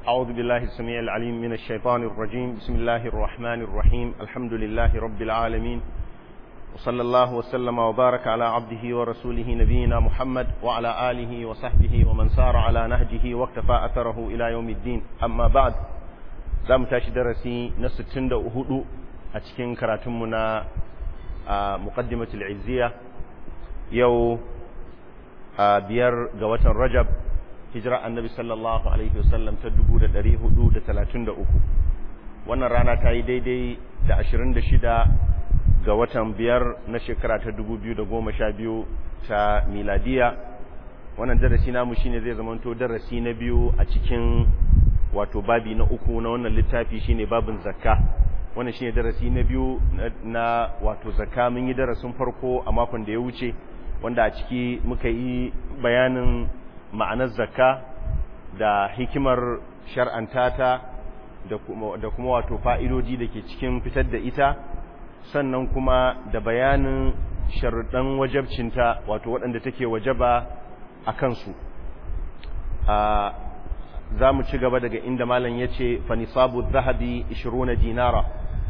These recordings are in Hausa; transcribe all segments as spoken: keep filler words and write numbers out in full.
أعوذ بالله السميع العليم من الشيطان الرجيم. بسم الله الرحمن الرحيم. الحمد لله رب العالمين، وصلى الله وسلم وبارك على عبده ورسوله نبينا محمد وعلى آله وصحبه ومن سار على نهجه واقتفى أثره إلى يوم الدين. أما بعد، زام تاشي درسي نستن دا أهدو أتكين كراتمنا مقدمة العزية يو بير قوة رجب hijira annabi sallallahu alaihi wasallam ta dubu da ɗari hudu da talatin da uku. Wannan rana ta yi daidai da ashirin da shida ga watan biyar na shekara ta dubu biyu da goma sha biyu ta miladiya. Wannan darasi namu shine zai zamanto darasi na biyu a cikin wato babi na uku na wannan littafi, shine babin zakka. Wannan shine darasi na biyu na wato zakka. Mun yi darasin farko a makon da ya wuce, wanda a ciki muka yi bayanin ma'anar zakka da hikimar shar'antata da kuma da kuma wato fa'idoji da ke cikin fitar da ita, sannan kuma da bayanin sharuɗan wajabcinta, wato waɗanda take wajaba a kansu. Za mu ci gaba daga inda malam ya ce fa nisabu zahabi ishiruna dinara,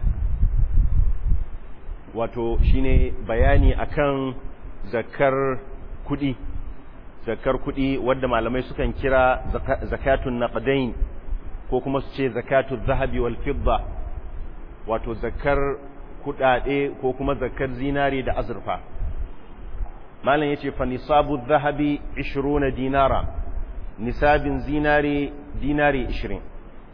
wato shine bayani akan zakkar kuɗi. zakar kuɗi wadda malamai sukan kira zakatun naqdain ko kuma su ce zakatun zahabi wal fidda, wato zakar kuɗaɗe ko kuma zakar zinare da azurfa. malam yace fa nisabu zahabi ishiruna dinara, nisabin zinare dinare ishirin.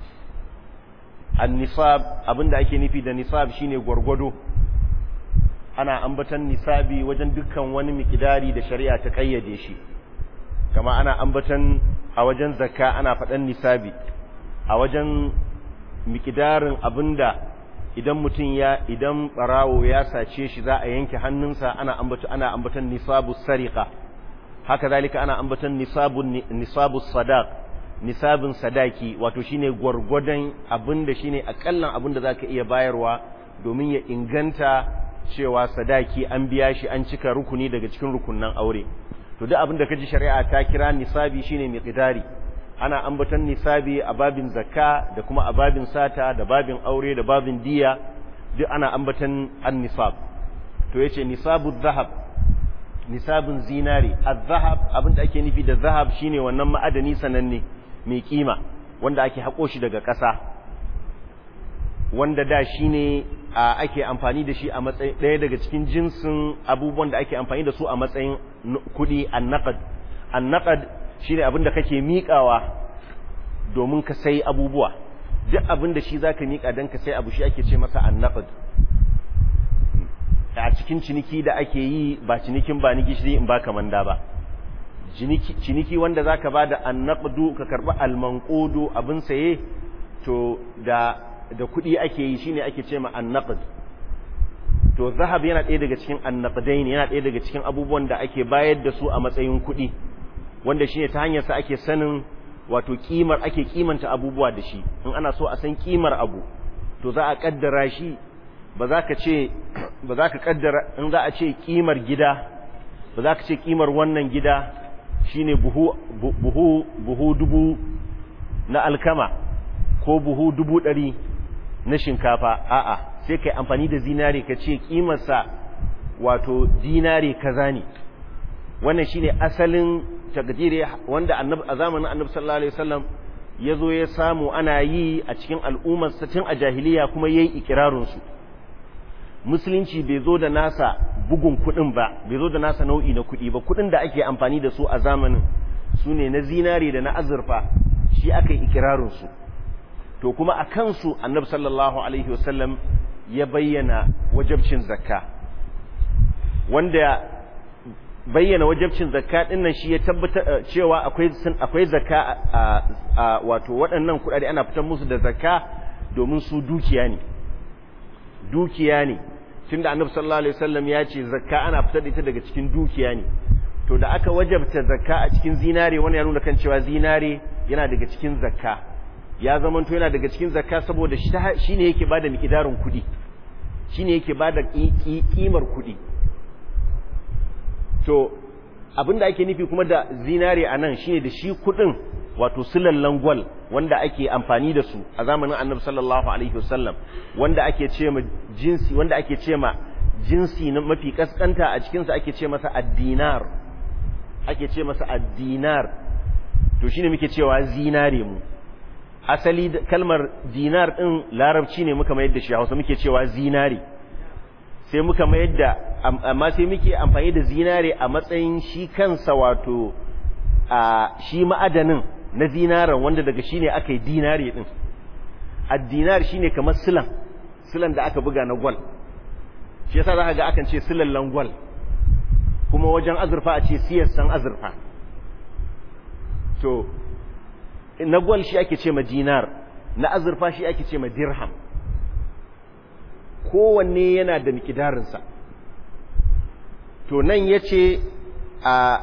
an nisab, abinda ake nufi da nisab shine gwargwado. ana ambatan nisabi wajen dukkan wani mikidari da shari'a ta kayyade shi, kama ana ambatan a wajen zakka ana faɗan nisabi, a wajen mikidarin abinda idan mutum ya idan barawo ya sace shi za a yanke hannunsa, ana ambata ana ambatan nisabu sariqa. haka zalika ana ambatan nisabu nisabu sadaq, nisabin sadaki, wato shine gwargwadon abinda shine akallan abinda zaka iya bayarwa domin ya inganta cewa sadaki an biya shi, an cika rukuni daga cikin rukunnan aure. to duk abin da kaji shari'a ta kira nisabi shine miqdari. ana ambaton nisabi a babin zakka da kuma a babin sata da babin aure da babin diya, duk ana ambaton an-nisab. to yace nisabu dhahab, nisabun zinari. az-zahab, abin da ake nufi da zahab shine wannan ma'adani sananne mai kima wanda ake hako shi daga ƙasa, wanda da shine ake amfani da shi a matsayin ɗaya daga cikin jinsin abubuwan da ake amfani da su a matsayin kuɗi. an-naqd, an-naqd shine abin da kake miƙawa domin ka sai abubuwa. duk abin da shi zaka miƙa dan ka sai abu shi ake ce masa an-naqd. a cikin ciniki da ake yi, ba cinikin ba ni gishiri in baka manda ba, ciniki ciniki wanda zaka bada an-naqdu ka karba al-manqudu abin saye, to da da kuɗi ake yi, shine ake ce ma an-naqd. to zahab yana ɗaya daga cikin an-naqdain, yana ɗaya daga cikin abubuwan da ake bayar da su a matsayin kuɗi, wanda shine ta hanyar sa ake sanin wato kimar, ake kimanta abubuwa da shi. in ana so a san kimar abu, to za a kaddara shi. ba za ka ce ba za ka kaddara, in za a ce kimar gida, ba za ka ce kimar wannan gida shine buhu buhu buhu dubu na alkama ko buhu dubu ɗari na shinkafa. a'a, sai kai amfani da zinare ka ce kimarsa wato dinare kaza ne. wannan shine asalin takdiri wanda annabi a zamanin annabi sallallahu alaihi wasallam yazo ya samu ana yi a cikin al'ummar sa tun a jahiliya, kuma yayi ikirarin su. musulunci bai zo da nasa bugun kudin ba, bai zo da nasa nau'i na kudi ba. kudin da ake amfani da su a zamanin sune na zinare da na azurfa, shi aka yi ikirarin su. to kuma a kansu annabi sallallahu alaihi wasallam ya bayyana wajibcin zakka, wanda bayyana wajibcin zakka din nan shi ya tabbata cewa akwai akwai zakka a wato waɗannan kuɗaɗe ana fitar musu da zakka domin su dukiya ne dukiya ne tunda annabi sallallahu alaihi wasallam ya ce zakka ana fitar da ita daga cikin dukiya ne. to da aka wajabta zakka a cikin zinare, wannan ya nuna kan cewa zinare yana daga cikin zakka, ya zamanto yana daga cikin zakka saboda shi ne yake bada miqdarin kudi, shi ne yake bada kimar kudi. to abinda ake nufi kuma da zinare anan shine da shi kudin wato silallan gwal wanda ake amfani da su a zamanin annabi sallallahu alaihi wasallam wanda ake ce ma jinsi wanda ake ce ma jinsi na mafi kaskanta a cikin sa ake ce masa ad-dinar ake ce masa ad-dinar to shine muke cewa zinare mu asali kalmar dinar din larabci ne muka mayar da shi Hausa muke cewa zinare sai muka mayar da amma sai muke amfani da zinare a matsayin shi kansa wato a shi ma'adanin na zinaran wanda daga shi ne aka yi dinare din ad-dinar shine kamar silan silan da aka buga na gwal shi yasa zaka ga akan ce silallan gwal kuma wajen azurfa a ce siyassan azurfa to na gwal shi ake ce ma dinar na azurfa shi ake ce ma dirham kowanne yana da mikidarinsa to nan yace a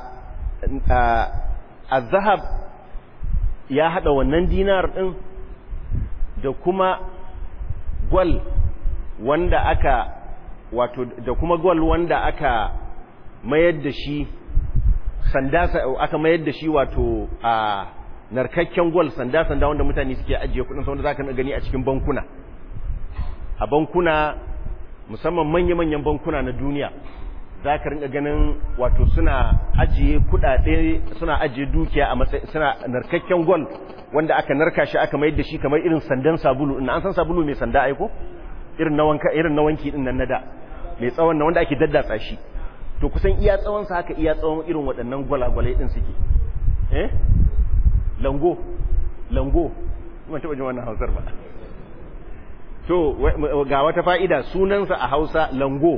a zahab ya hada wannan dinar din da kuma gwal wanda aka wato da kuma gwal wanda aka mayar da shi sanda aka mayar da shi wato a narkakken gwal sanda sanda wanda mutane suke ajiye kudin sa wanda zaka gani a cikin bankuna a bankuna musamman manya-manyan bankuna na duniya za ka rinka ganin wato suna ajiye kudade suna ajiye dukiya a matsayin suna narkakken gwal wanda aka narka shi aka mayar da shi kamar irin sandan sabulu in an san sabulu mai sanda aiko irin na wanka irin na wanki din nan na da mai tsawon na wanda ake daddatsa shi to kusan iya tsawon sa haka iya tsawon irin waɗannan gwalagwalai din suke eh lango lango kuma taba jin wannan Hausar ba to ga wata fa'ida sunansa a Hausa lango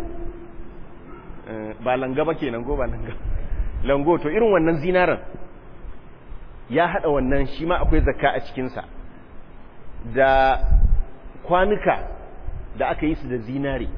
ba langa ba kenan go ba langa lango to irin wannan zinaran ya hada wannan shi ma akwai zakka a cikin sa da kwanuka da aka yi su da zinare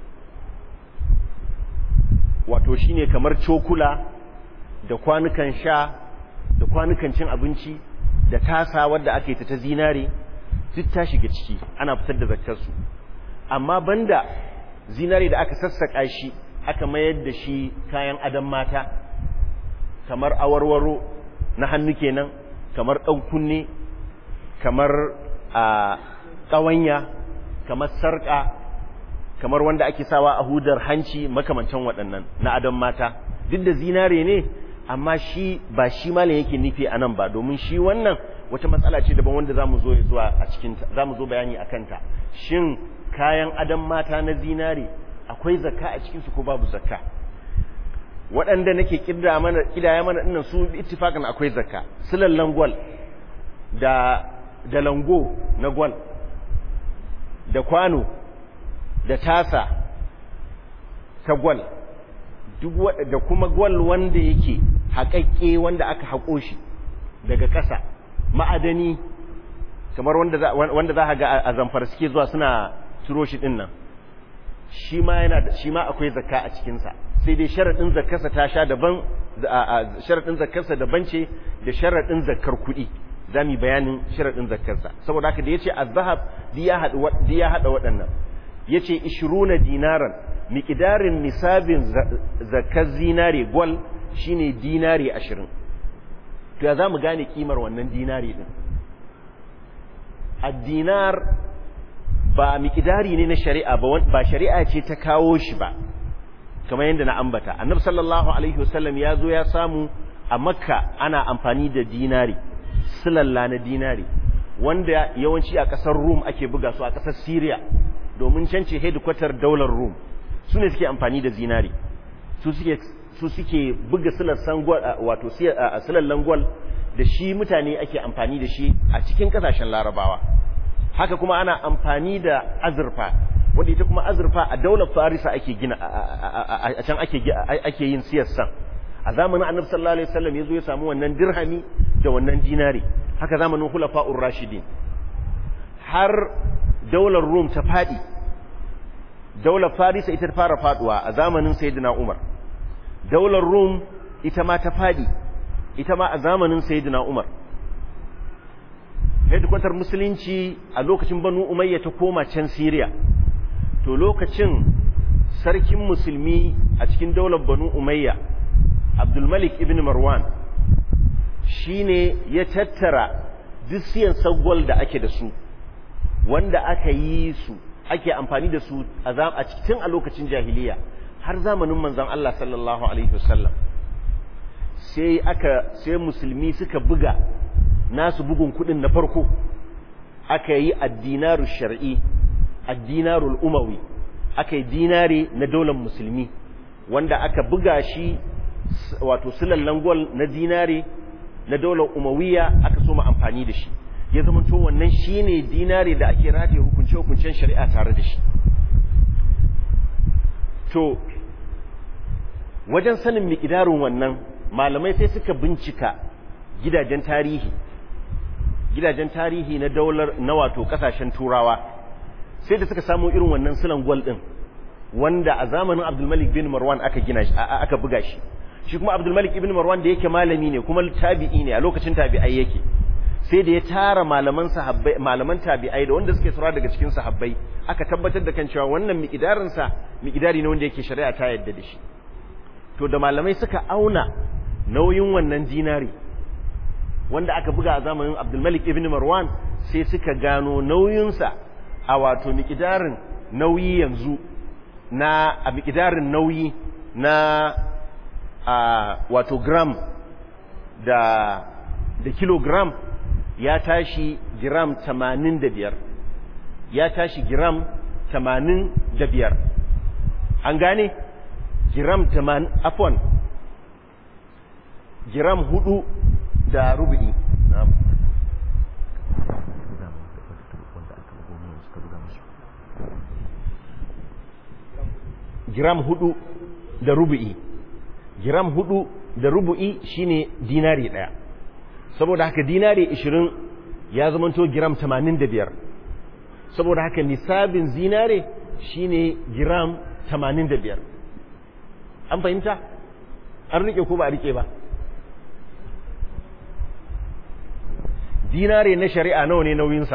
wato shine kamar cokula da kwanukan sha da kwanukan cin abinci da tasa wadda aka yi ta ta zinare duk ta shiga ciki ana fitar da zakkar su amma banda zinare da aka sassaka shi aka mayar da shi kayan adon mata kamar awarwaro na hannu kenan kamar ɗan kunne kamar a ƙawanya kamar sarƙa kamar wanda ake sawa a hudar hanci makamantan waɗannan na adon mata duk da zinare ne amma shi ba shi malam yake nufi a nan ba domin shi wannan wata matsala ce daban wanda za mu zo zuwa a cikinta za mu zo bayani a kanta shin kayan adon mata na zinare akwai zakka a cikinsu ko babu zakka waɗanda nake kidaya mana kidaya mana dinnan su ittifakan akwai zakka silallan gwal da da lango na gwal da kwano da tasa ta gwal duk da kuma gwal wanda yake haƙaƙƙe wanda aka haƙo shi daga ƙasa ma'adani kamar wanda za wanda za ka ga a Zamfara suke zuwa suna ciro shi din nan shi ma yana shi ma akwai zakka a cikin sa sai dai sharadin zakkarsa ta sha daban sharadin zakkarsa daban ce da sharadin zakkar kuɗi zamu bayanin sharadin zakkarsa saboda haka da yace az-zahab diya hada diya hada waɗannan yace ishruna dinaran miqdarin nisabin zakkar zinare gwal shine dinari ashirin to ya zamu gane kimar wannan dinari din ad-dinar ba miqdari ne na shari'a ba ba shari'a ce ta kawo shi ba kamar yadda na ambata annabi sallallahu alaihi wasallam ya zo ya samu a makka ana amfani da dinari silalla na dinari wanda yawanci a kasar rum ake buga su a kasar syria domin cance headquarter daular rum su ne suke amfani da zinari su suke su suke buga silallan gwal wato silallan gwal da shi mutane ake amfani da shi a cikin kasashen larabawa haka kuma ana amfani da azurfa wanda ita kuma azurfa a daular farisa ake gina a can ake ake yin siyassan a zamanin annabi sallallahu alaihi wasallam yazo ya samu wannan dirhami da wannan dinari haka zamanin khulafa'ur rashidin har daular rum ta fadi daular farisa ita ta fara faduwa a zamanin sayyidina umar daular rum ita ma ta fadi ita ma a zamanin sayyidina umar headquarter musulunci a lokacin banu umayya ta koma can syria to lokacin sarkin musulmi a cikin daular banu umayya abdul malik ibn marwan shine ya tattara duk siyan sagwal da ake da su wanda aka yi su ake amfani da su a cikin a lokacin jahiliya har zamanin manzon Allah sallallahu alaihi wasallam sai aka sai musulmi suka buga nasu bugun kudin na farko aka yi addinaru shar'i addinarul umawi aka yi dinare na daular musulmi wanda aka buga shi wato sulallan gol na dinare na daular umawiya aka so mu amfani da shi ya zama to wannan shine dinare da ake rataye hukunce hukuncen shari'a tare da shi to wajen sanin miqdarin wannan malamai sai suka bincika gidajen tarihi gidajen tarihi na daular na wato kasashen turawa sai da suka samu irin wannan sulan gwal din wanda a zamanin Abdul Malik bin Marwan aka gina shi aka buga shi shi kuma Abdul Malik ibn Marwan da yake malami ne kuma tabi'i ne a lokacin tabi'ai yake sai da ya tara malaman sahabbai malaman tabi'ai da wanda suke sura daga cikin sahabbai aka tabbatar da kan cewa wannan miqdarin sa miqdari ne wanda yake shari'a ta yadda da shi to da malamai suka auna nauyin wannan dinari wanda aka buga a zamanin Abdul Malik ibn Marwan sai suka gano nauyinsa a wato miqdarin nauyi yanzu na a miqdarin nauyi na a wato gram da da kilogram ya tashi gram tamanin da biyar ya tashi gram tamanin da biyar an gane gram tamanin afwan gram hudu da rubu'i gram hudu da rubu'i gram hudu da rubu'i shine dinari daya saboda haka dinari ishirin ya zamanto gram tamanin da biyar saboda haka nisabin zinare shine gram tamanin da biyar an fahimta an rike ko ba a rike ba dinare na shari'a nawa ne nauyinsa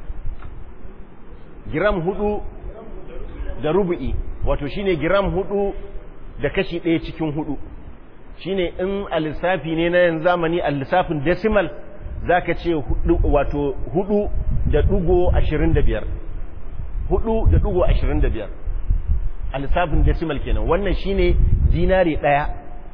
gram hudu da rubu'i wato shine gram hudu da kashi ɗaya cikin hudu shine in a lissafi ne na yanzu zamani a lissafin decimal zaka ce wato hudu da dugo ashirin da biyar hudu da dugo ashirin da biyar a lissafin decimal kenan wannan shine dinari ɗaya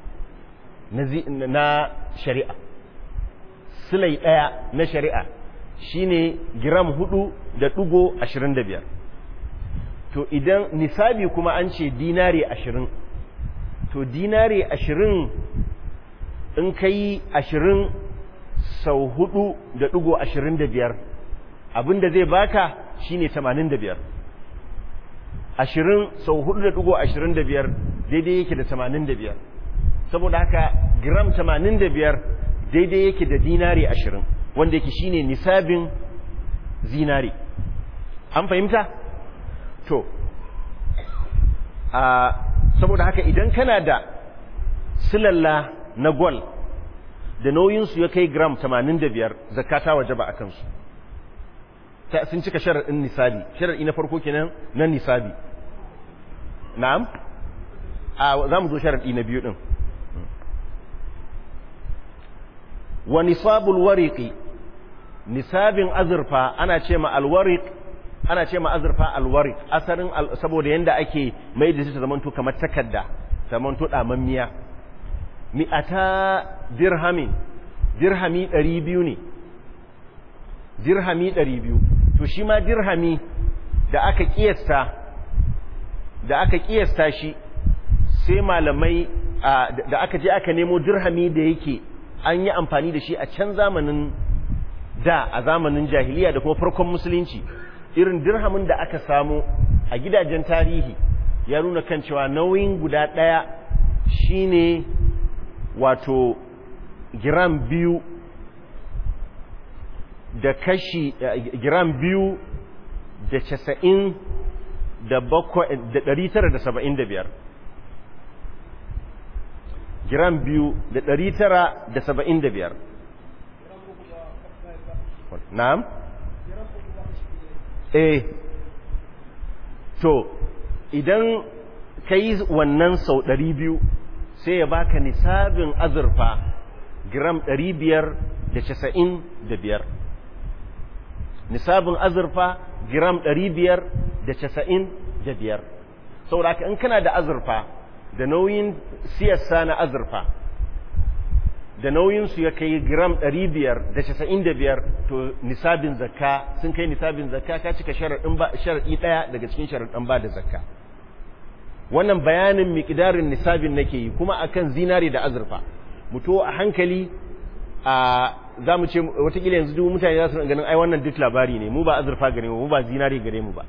na shari'a silai ɗaya na shari'a shine gram hudu da dugo ashirin da biyar to idan nisabi kuma an ce dinari ashirin to dinari ashirin in ka yi ashirin sau hudu da ɗigo ashirin da biyar abinda zai baka shine tamanin da biyar ashirin sau hudu da ɗigo ashirin da biyar daidai yake da tamanin da biyar saboda haka gram tamanin da biyar daidai yake da dinari ashirin wanda yake shine nisabin zinari an fahimta to a saboda haka idan kana da silalla na gwal da nauyinsu ya kai gram tamanin da biyar zakata wajaba a kansu sun cika sharaɗin nisabi sharaɗi na farko kenan na nisabi na'am a za mu zo sharaɗi na biyu ɗin wa nisabul wariqi nisabin azurfa ana ce ma alwariq ana ce ma azurfa alwarik asarin saboda yanda ake mai da shi ta zamanto kamar takarda zamanto damammiya mi'ata dirhamin dirhami ɗari biyu ne dirhami ɗari biyu to shi ma dirhami da aka kiyasta da aka kiyasta shi sai malamai da aka je aka nemo dirhami da yake an yi amfani da shi a can zamanin da a zamanin jahiliya da kuma farkon musulunci irin dirhamin da aka samu a gidajen tarihi ya nuna kan cewa nauyin guda ɗaya shine wato giram biyu da kashi giram biyu da casa'in da bakwai da ɗari tara da saba'in da biyar giram biyu da ɗari tara da saba'in da biyar na'am eh to idan ka yi wannan sau ɗari biyu sai ya baka nisabin azurfa gram ɗari biyar da casa'in da biyar, nisabin azurfa gram ɗari biyar da casa'in da biyar. saboda haka in kana da azurfa da nauyin siyasa na azurfa da nauyinsu ya kai gram ɗari biyar da casa'in da biyar, to nisabin zakka sun kai nisabin zakka, ka cika sharaɗi ɗaya daga cikin sharaɗin ba da zakka. wannan bayanin miƙidarin nisabin nake yi kuma akan zinari da azurfa. mutu a hankali a za mu ce watakila yanzu duk mutane za su ganin ai wannan duk labari ne, mu ba azurfa gare mu, mu ba zinari gare mu ba.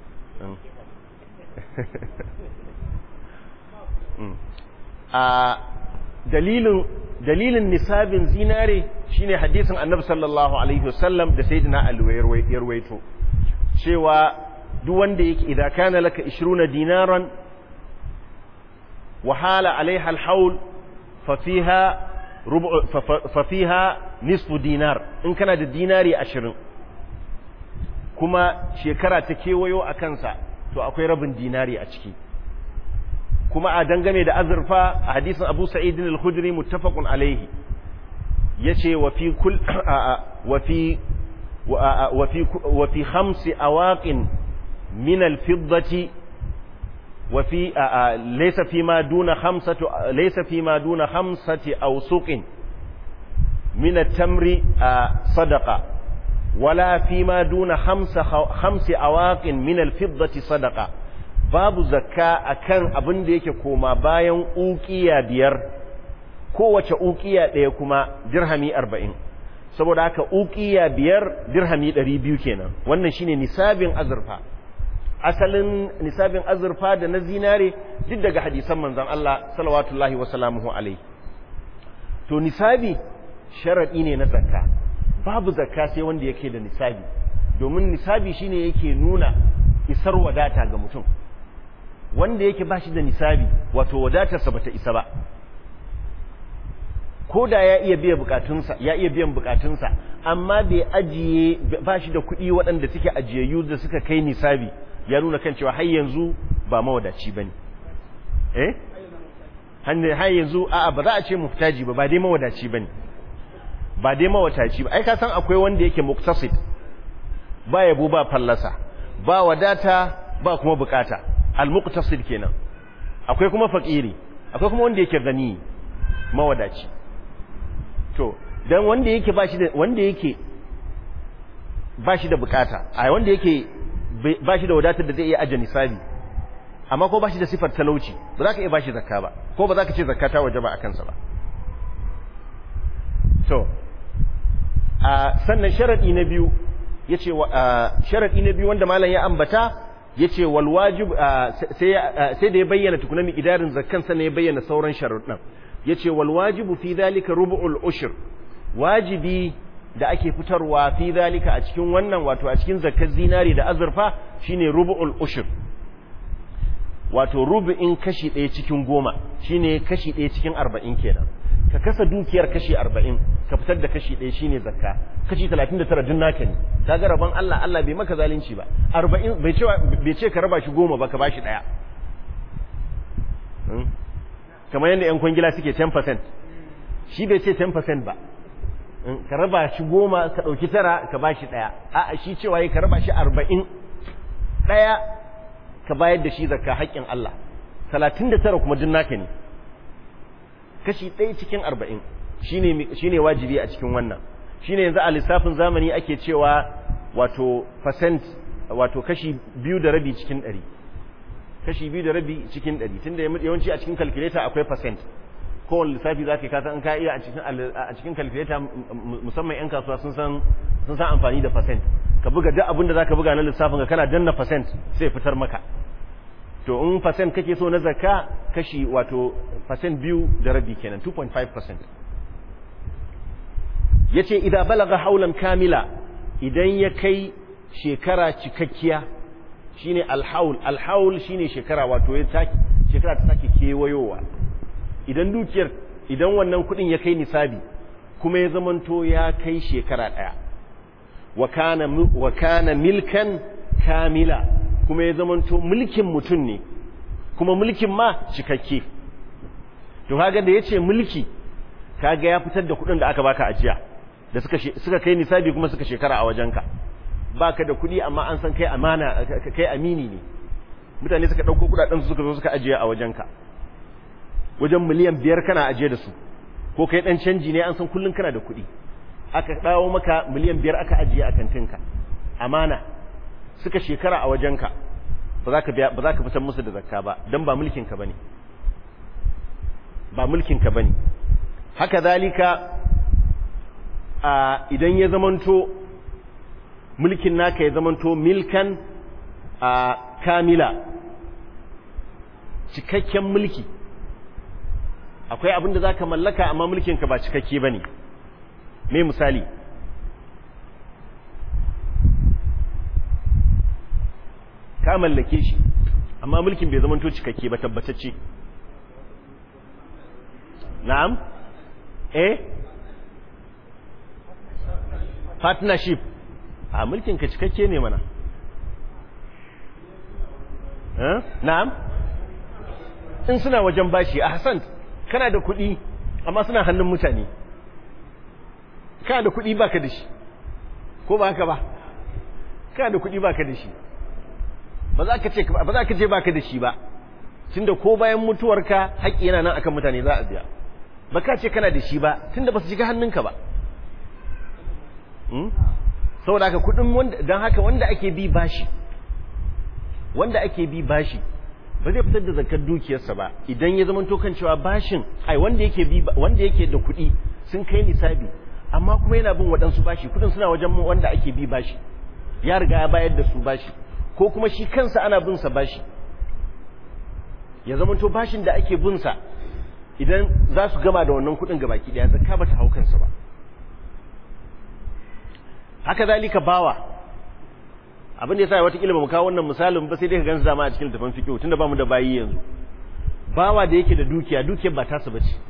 a dalilin dalilin nisabin zinare shine hadisin annabi sallallahu alaihi wasallam da sayyidina Ali ya rawaito cewa duk wanda yake idza kana laka ishruna dinaran wa hala alaiha alhawl fa fiha rubu fa fiha nisfu dinar, in kana da dinari ashirin kuma shekara ta kewayo a kansa to akwai rabin dinari a ciki. kuma a dangane da azurfa a hadisin Abu Sa'id al-Khudri muttafaqun alaihi yace wa fi kull wa fi wa fi wa fi khamsi awaqin min al-fiddati wa fi laysa fi ma duna khamsati laysa fi ma duna khamsati awsuqin min at-tamri sadaqa wala fi ma duna khamsa khamsi awaqin min al-fiddati sadaqa. babu zakka akan abin da yake koma bayan uqiya biyar, kowace uqiya ɗaya kuma dirhami arba'in, saboda haka uqiya biyar dirhami ɗari biyu kenan. wannan shine nisabin azurfa. asalin nisabin azurfa da na zinare duk daga hadisan manzon Allah sallallahu wa sallamuhu alaihi. to nisabi sharadi ne na zakka, babu zakka sai wanda yake da nisabi, domin nisabi shine yake nuna isar wadata ga mutum. wanda yake ba shi da nisabi wato wadatarsa bata isa ba, ko da ya iya biya bukatunsa ya iya biyan bukatunsa amma bai ajiye ba shi da kuɗi waɗanda suke ajiyayyu da suka kai nisabi, ya nuna kan cewa har yanzu ba mawadaci bane. eh har yanzu a'a ba za a ce muftaji ba, ba dai mawadaci bane, ba dai mawadaci ba. ai ka san akwai wanda yake muktasid, ba yabo ba fallasa, ba wadata ba kuma bukata, al-muqtasid kenan. akwai kuma fakiri, akwai kuma wanda yake gani mawadaci. to dan wanda yake bashi da wanda yake bashi da bukata, ai wanda yake bashi da wadatar da zai iya aje nisabi amma ko bashi da sifar talauci, ba za ka iya bashi zakka ba, ko ba za ka ce zakka ta wajaba akan sa ba. to a sannan sharadi na biyu yace sharadi na biyu wanda malam ya ambata yace wal wajib sai sai da ya bayyana tukuna mi idarin zakkan sa ne ya bayyana sauran sharuɗan. yace wal wajibu fi dhalika rubu'ul ushr, wajibi da ake fitarwa fi dhalika a cikin wannan wato a cikin zakkar zinari da azurfa shine rubu'ul ushr, wato rubu'in kashi ɗaya cikin goma shine kashi ɗaya cikin arba'in kenan. ka kasa dukiyar kashi arba'in ka fitar da kashi ɗaya shine zakka, kashi talatin da tara din naka ne. kaga rabon Allah Allah bai maka zalunci ba. arba'in bai ce bai ce ka raba shi goma ba ka bashi ɗaya. kamar yadda yan kwangila suke ten percent, shi bai ce ten percent ba, ka raba shi goma ka ɗauki tara ka bashi ɗaya. a'a shi cewa ka raba shi arba'in, ɗaya ka bayar da shi zakka haƙƙin Allah, talatin da tara kuma din naka ne. kashi ɗaya cikin arba'in shine shine wajibi a cikin wannan. shine yanzu a lissafin zamani ake cewa wato percent, wato kashi biyu da rabi cikin ɗari, kashi biyu da rabi cikin ɗari, tunda yawanci a cikin calculator akwai percent. kowane lissafi za ka yi kasan in ka iya a cikin calculator, musamman 'yan kasuwa sun san sun san amfani da percent. ka buga duk abin da za ka buga na lissafin ka kana danna percent sai fitar maka. to in percent kake so na zakka kashi wato percent biyu da rabi kenan, two point five percent. yace idan balaga haulan kamila, idan ya kai shekara cikakkiya shine alhaul. alhaul shine shekara wato ya take shekara ta take kewayowa. idan dukiyar idan wannan kudin ya kai nisabi kuma ya zamanto ya kai shekara daya, wa kana wa kana milkan kamila, kuma ya zamanto mulkin mutum ne kuma mulkin ma cikakke. to kaga da yace mulki kaga ya fitar da kuɗin da aka baka ajiya da suka suka kai nisabi kuma suka shekara a wajenka baka da kuɗi amma an san kai amana kai amini ne mutane suka ɗauko kuɗaɗen su suka zo suka ajiye a wajenka wajen miliyan biyar kana ajiye da su ko kai ɗan canji ne an san kullum kana da kuɗi aka dawo maka miliyan biyar aka ajiye a kantinka amana suka shekara a wajenka ba za ka biya ba za ka fitar musu da zakka ba dan ba mulkin ka bane ba mulkin ka bane haka zalika a idan ya zamanto mulkin naka ya zamanto milkan a kamila cikakken mulki akwai abin da zaka mallaka amma mulkin ka ba cikakke bane me misali ka mallake shi amma mulkin bai zamanto cikakke ba tabbatacce na'am eh partnership a mulkin ka cikakke ne mana eh na'am in suna wajen bashi a Hassan kana da kuɗi amma suna hannun mutane kana da kuɗi baka da shi ko ba haka ba kana da kuɗi baka da shi ba za ka ce ba za ka ce baka da shi ba tunda ko bayan mutuwarka haƙƙi yana nan akan mutane za a biya ba ka ce kana da shi ba tunda ba su shiga hannunka ba hmm? saboda haka kuɗin wanda don haka wanda ake bi bashi wanda ake bi bashi ba zai fitar da zakar dukiyarsa ba idan ya zama tokan cewa bashin ai wanda yake bi wanda yake da kuɗi sun kai nisabi amma kuma yana bin waɗansu bashi kuɗin suna wajen wanda ake bi bashi ya riga ya bayar da su bashi ko kuma shi kansa ana bin sa bashi ya zama to bashin da ake bin sa idan za su gama da wannan kuɗin gabaki daya zakka ba ta hau kansa ba haka zalika bawa abin da yasa wata kila ba mu kawo wannan misalin ba sai dai ka gansu zama a cikin tafan fiqh tunda ba mu da bayi yanzu bawa da yake da dukiya dukiyar ba tasa bace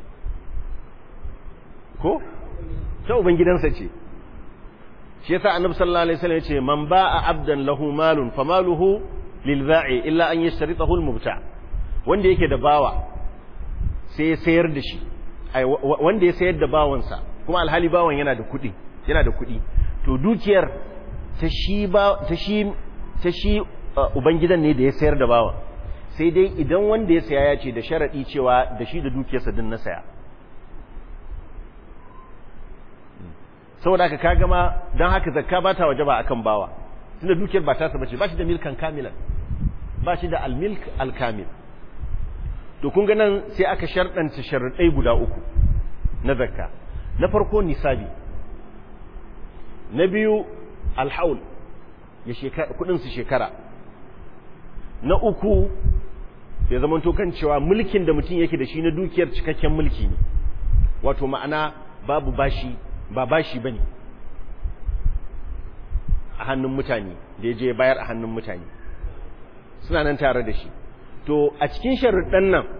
ko ta ubangidansa ce shi yasa annabi sallallahu alaihi wasallam yace man ba'a abdan lahu malun famaluhu lil ba'i illa an yashtaritahu al mubta wanda yake da bawa sai ya sayar da shi wanda ya sayar da bawansa kuma alhali bawan yana da kuɗi yana da kuɗi to dukiyar ta shi ba ta shi ta shi ubangidan ne da ya sayar da bawan sai dai idan wanda ya saya ya ce da sharadi cewa da shi da dukiyarsa din na saya saboda haka ka gama don haka zakka ba ta wajaba akan bawa tunda dukiyar ba ta sa bace ba shi da milkan kamilan ba shi da almilk alkamil to kun ga nan sai aka sharɗanta sharuɗai guda uku na zakka na farko nisabi na biyu alhaul ya shekara kudin su shekara na uku ya zama to kan cewa mulkin da mutum yake da shi na dukiyar cikakken mulki ne wato ma'ana babu bashi ba bashi bane a hannun mutane da yaje bayar a hannun mutane suna nan tare da shi to a cikin sharuɗan nan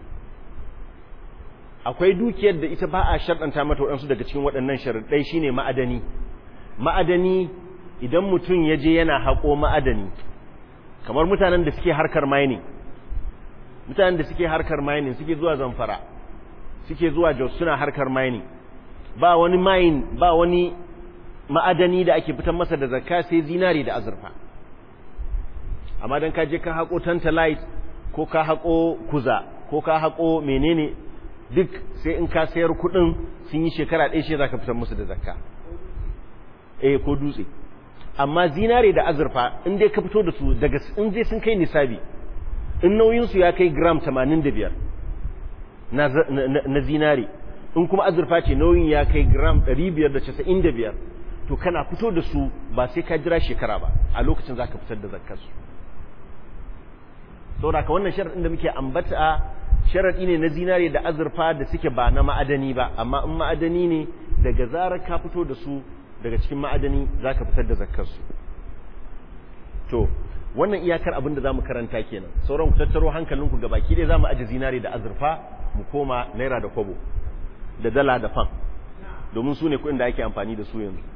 akwai dukiyar da ita ba a sharɗanta mata waɗansu daga cikin waɗannan sharuɗai shine ma'adani ma'adani idan mutum ya je yana haƙo ma'adani kamar mutanen da suke harkar mining mutanen da suke harkar mining suke zuwa Zamfara suke zuwa Jos suna harkar mining ba wani mine ba wani ma'adani da ake fitar masa da zakka sai zinari da azurfa amma dan ka je ka haƙo tantalite ko ka haƙo kuza ko ka haƙo menene duk sai in ka sayar kuɗin sun yi shekara ɗaya shi zaka fitar musu da zakka eh ko dutse amma zinare da azurfa in dai ka fito da su daga in dai sun kai nisabi in nauyin su ya kai gram tamanin da biyar na na zinare in kuma azurfa ce nauyin ya kai gram ɗari biyar da casa'in da biyar to kana fito da su ba sai ka jira shekara ba a lokacin zaka fitar da zakkar su saboda ka wannan sharadin da muke ambata sharadi ne na zinare da azurfa da suke ba na ma'adani ba amma in ma'adani ne daga zarar ka fito da su daga cikin ma'adani za ka fitar da zakkarsu to wannan iyakar abin da za mu karanta kenan sauran ku tattaro hankalinku ga baki ɗaya za mu aje zinari da azurfa mu koma naira da kwabo da dala da fan domin su ne kuɗin da ake amfani da su yanzu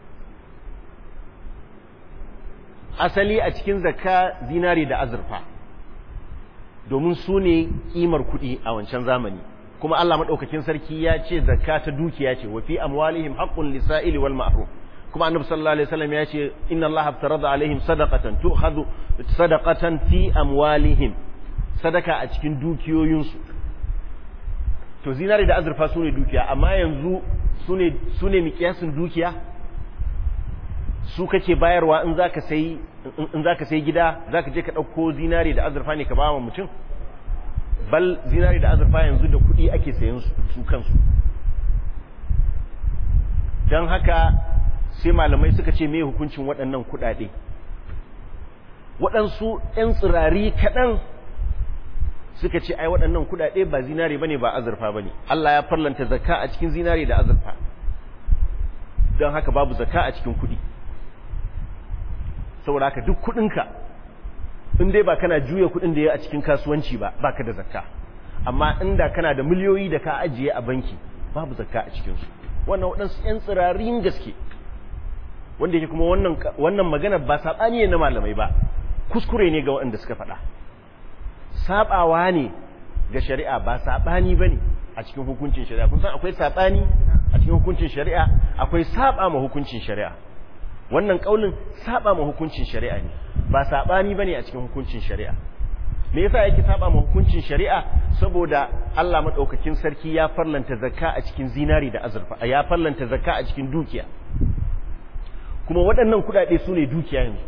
asali a cikin zakka zinari da azurfa domin su ne ƙimar kuɗi a wancan zamani kuma Allah madaukakin sarki ya ce zakka ta dukiya ce wa fi amwalihim haqqun lisa'ili wal mahrum kuma annabi sallallahu alaihi wasallam ya ce inna Allah aftarada alaihim sadaqatan tu'khadhu sadaqatan fi amwalihim sadaka a cikin dukiyoyinsu to zinari da azurfa sune dukiya amma yanzu sune sune mikiyasin dukiya su kake bayarwa in zaka sai in zaka sai gida zaka je ka dauko zinari da azurfa ne ka ba wa mutum bal zinari da azurfa yanzu da kuɗi ake sayan su kansu don haka sai malamai suka ce me hukuncin waɗannan kuɗaɗe waɗansu 'yan tsirari kaɗan suka ce ai waɗannan kuɗaɗe ba zinari bane ba azurfa bane Allah ya farlanta zakka a cikin zinari da azurfa don haka babu zakka a cikin kuɗi saboda haka duk kuɗinka in dai ba kana juya kuɗin da ya a cikin kasuwanci ba baka da zakka amma inda kana da miliyoyi da ka ajiye a banki babu zakka a cikin su wannan waɗansu 'yan tsirarin gaske wanda yake kuma wannan wannan magana ba sabani ne na malamai ba kuskure ne ga waɗanda suka faɗa sabawa ne ga shari'a ba sabani bane a cikin hukuncin shari'a kun san akwai sabani a cikin hukuncin shari'a akwai saba ma hukuncin shari'a wannan kaulin saba ma hukuncin shari'a ne ba sabani bane a cikin hukuncin shari'a me yasa yake saba ma hukuncin shari'a saboda Allah madaukakin sarki ya farlanta zakka a cikin zinari da azurfa ya farlanta zakka a cikin dukiya kuma waɗannan kuɗaɗe su ne dukiya yanzu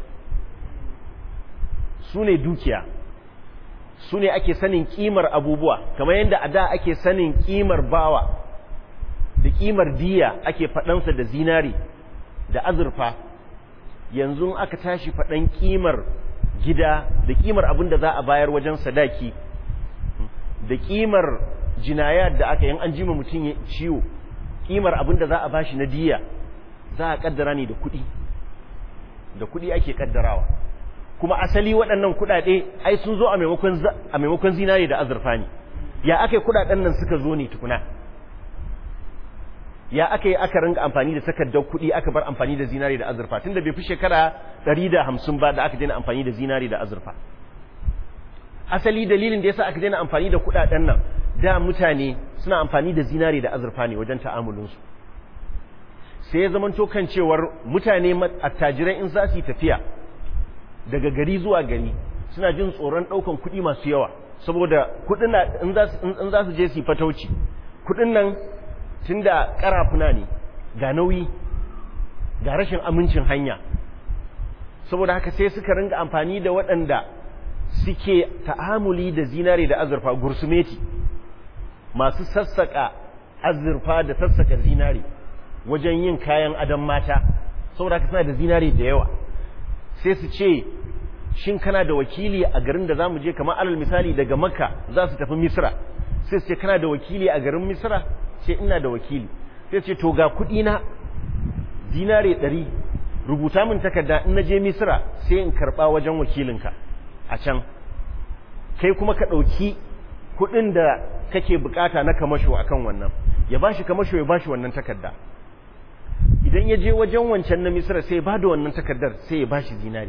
su ne dukiya su ne ake sanin ƙimar abubuwa kamar yadda a da ake sanin ƙimar bawa da ƙimar diya ake faɗansa da zinari da azurfa yanzu aka tashi faɗan ƙimar gida da ƙimar abin da za a bayar wajen sadaki da ƙimar jinayat da aka yin an jima mutum ciwo ƙimar abin da za a bashi na diya za a kaddara ne da kuɗi da kuɗi ake kaddarawa kuma asali waɗannan kuɗaɗe ai sun zo a maimakon a maimakon zinari da azurfa ne ya aka kuɗaɗen nan suka zo ne tukuna ya aka yi aka ringa amfani da takardar kuɗi aka bar amfani da zinari da azurfa tunda bai fi shekara ɗari da hamsin ba da aka daina amfani da zinari da azurfa asali dalilin da yasa aka daina amfani da kuɗaɗen nan da mutane suna amfani da zinari da azurfa ne wajen ta'amulinsu sai ya zamanto kan cewar mutane attajirai in za su yi tafiya daga gari zuwa gari suna jin tsoron ɗaukan kuɗi masu yawa saboda kuɗin na in za su je su yi fatauci kuɗin nan tun da ƙarafuna ne ga nauyi ga rashin amincin hanya saboda haka sai suka ringa amfani da waɗanda suke ta'amuli da zinare da azurfa gursumeti masu sassaƙa azurfa da sassaƙa zinare wajen yin kayan adon mata saboda haka suna da zinare da yawa sai su ce shin kana da wakili a garin da zamu je kamar alal misali daga makka za su tafi misra sai su ce kana da wakili a garin misra sai ina da wakili sai ce to ga kuɗi na zinare ɗari rubuta min takarda in na je misra sai in karɓa wajen wakilinka a can kai kuma ka ɗauki kuɗin da kake bukata na kamasho akan wannan ya bashi kamasho ya bashi wannan takarda idan ya je wajen wancan na misra sai ba da wannan takardar sai ya bashi zinari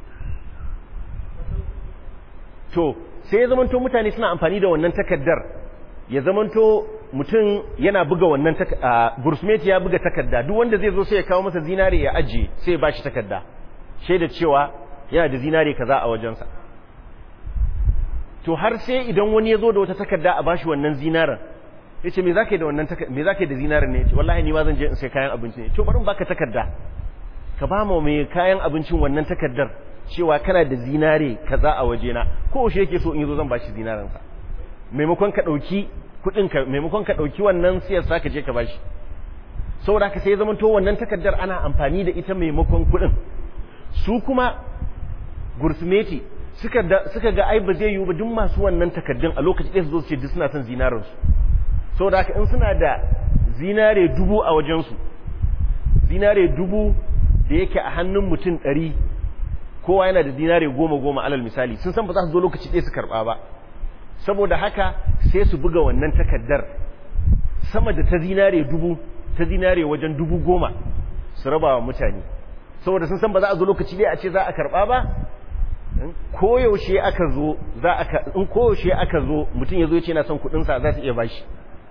to sai ya zamanto mutane suna amfani da wannan takardar ya zamanto mutum yana buga wannan bursmeti ya buga takarda duk wanda zai zo sai ya kawo masa zinari ya ajiye sai ya bashi takarda shaida cewa yana da zinari kaza a wajensa to har sai idan wani ya zo da wata takarda a bashi wannan zinarin yace me zaka yi da wannan me zaka yi da zinarin ne yace wallahi ni ma zan je in sai kayan abinci ne to bari in baka takarda ka ba mu mai kayan abincin wannan takardar cewa kana da zinare kaza a wajena ko shi yake so in yazo zan bashi zinarin sa maimakon ka dauki kudin ka maimakon ka dauki wannan siyar sa ka je ka bashi saboda ka sai ya zamanto wannan takardar ana amfani da ita maimakon kudin su kuma gursumeti suka suka ga ai ba zai yiwu ba duk masu wannan takardun a lokaci ɗaya su zo su ce duk suna son zinarin su saboda haka in suna da zinare dubu a wajensu zinare dubu da yake a hannun mutum ɗari kowa yana da zinare goma goma alal misali sun san ba za su zo lokaci ɗaya su karɓa ba saboda haka sai su buga wannan takardar sama da ta zinare dubu ta zinare wajen dubu goma su raba wa mutane saboda sun san ba za a zo lokaci ɗaya a ce za a karɓa ba koyaushe aka zo za a in koyaushe aka zo mutum ya zo ya ce yana son kuɗinsa za su iya bashi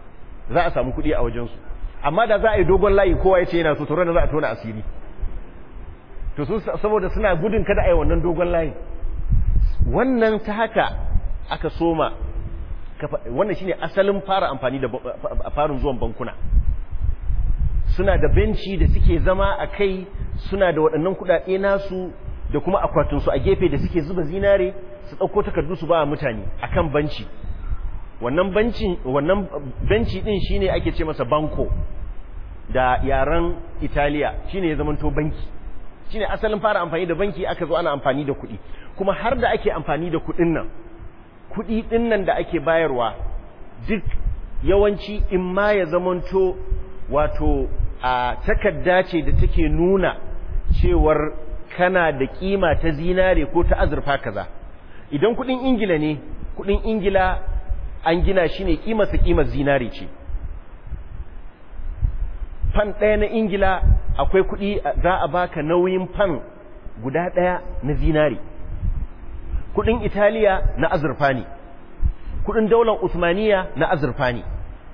za a samu kuɗi a wajensu. Amma da za a yi dogon layi kowa ya ce yana so to ranar za a tona asiri. To su saboda suna gudun kada a yi wannan dogon layi, wannan ta haka aka soma wannan shine asalin fara amfani da farin zuwan bankuna. Suna da benci da suke zama a kai, suna da waɗannan kuɗaɗe nasu da kuma akwatinsu a gefe da suke zuba zinare, su ɗauko takardu su ba mutane akan banci. Wannan benci wannan benci din shine ake ce masa banko da yaren Italiya, shine ya zamanto banki. Shine asalin fara amfani da banki, aka zo ana amfani da kuɗi. Kuma har da ake amfani da kuɗin nan, kuɗi ɗin nan da ake bayarwa duk yawanci in ma ya zamanto wato a takarda ce da take nuna cewar kana da kima ta zinare ko ta azurfa kaza. Idan kuɗin Ingila ne, kuɗin Ingila an gina shi ne kimarsa kimar zinare ce. Fan ɗaya na Ingila akwai kuɗi za a baka nauyin fan guda ɗaya na zinare. Kuɗin Italiya na azurfa ne, kuɗin daular Usmaniya na azurfa ne.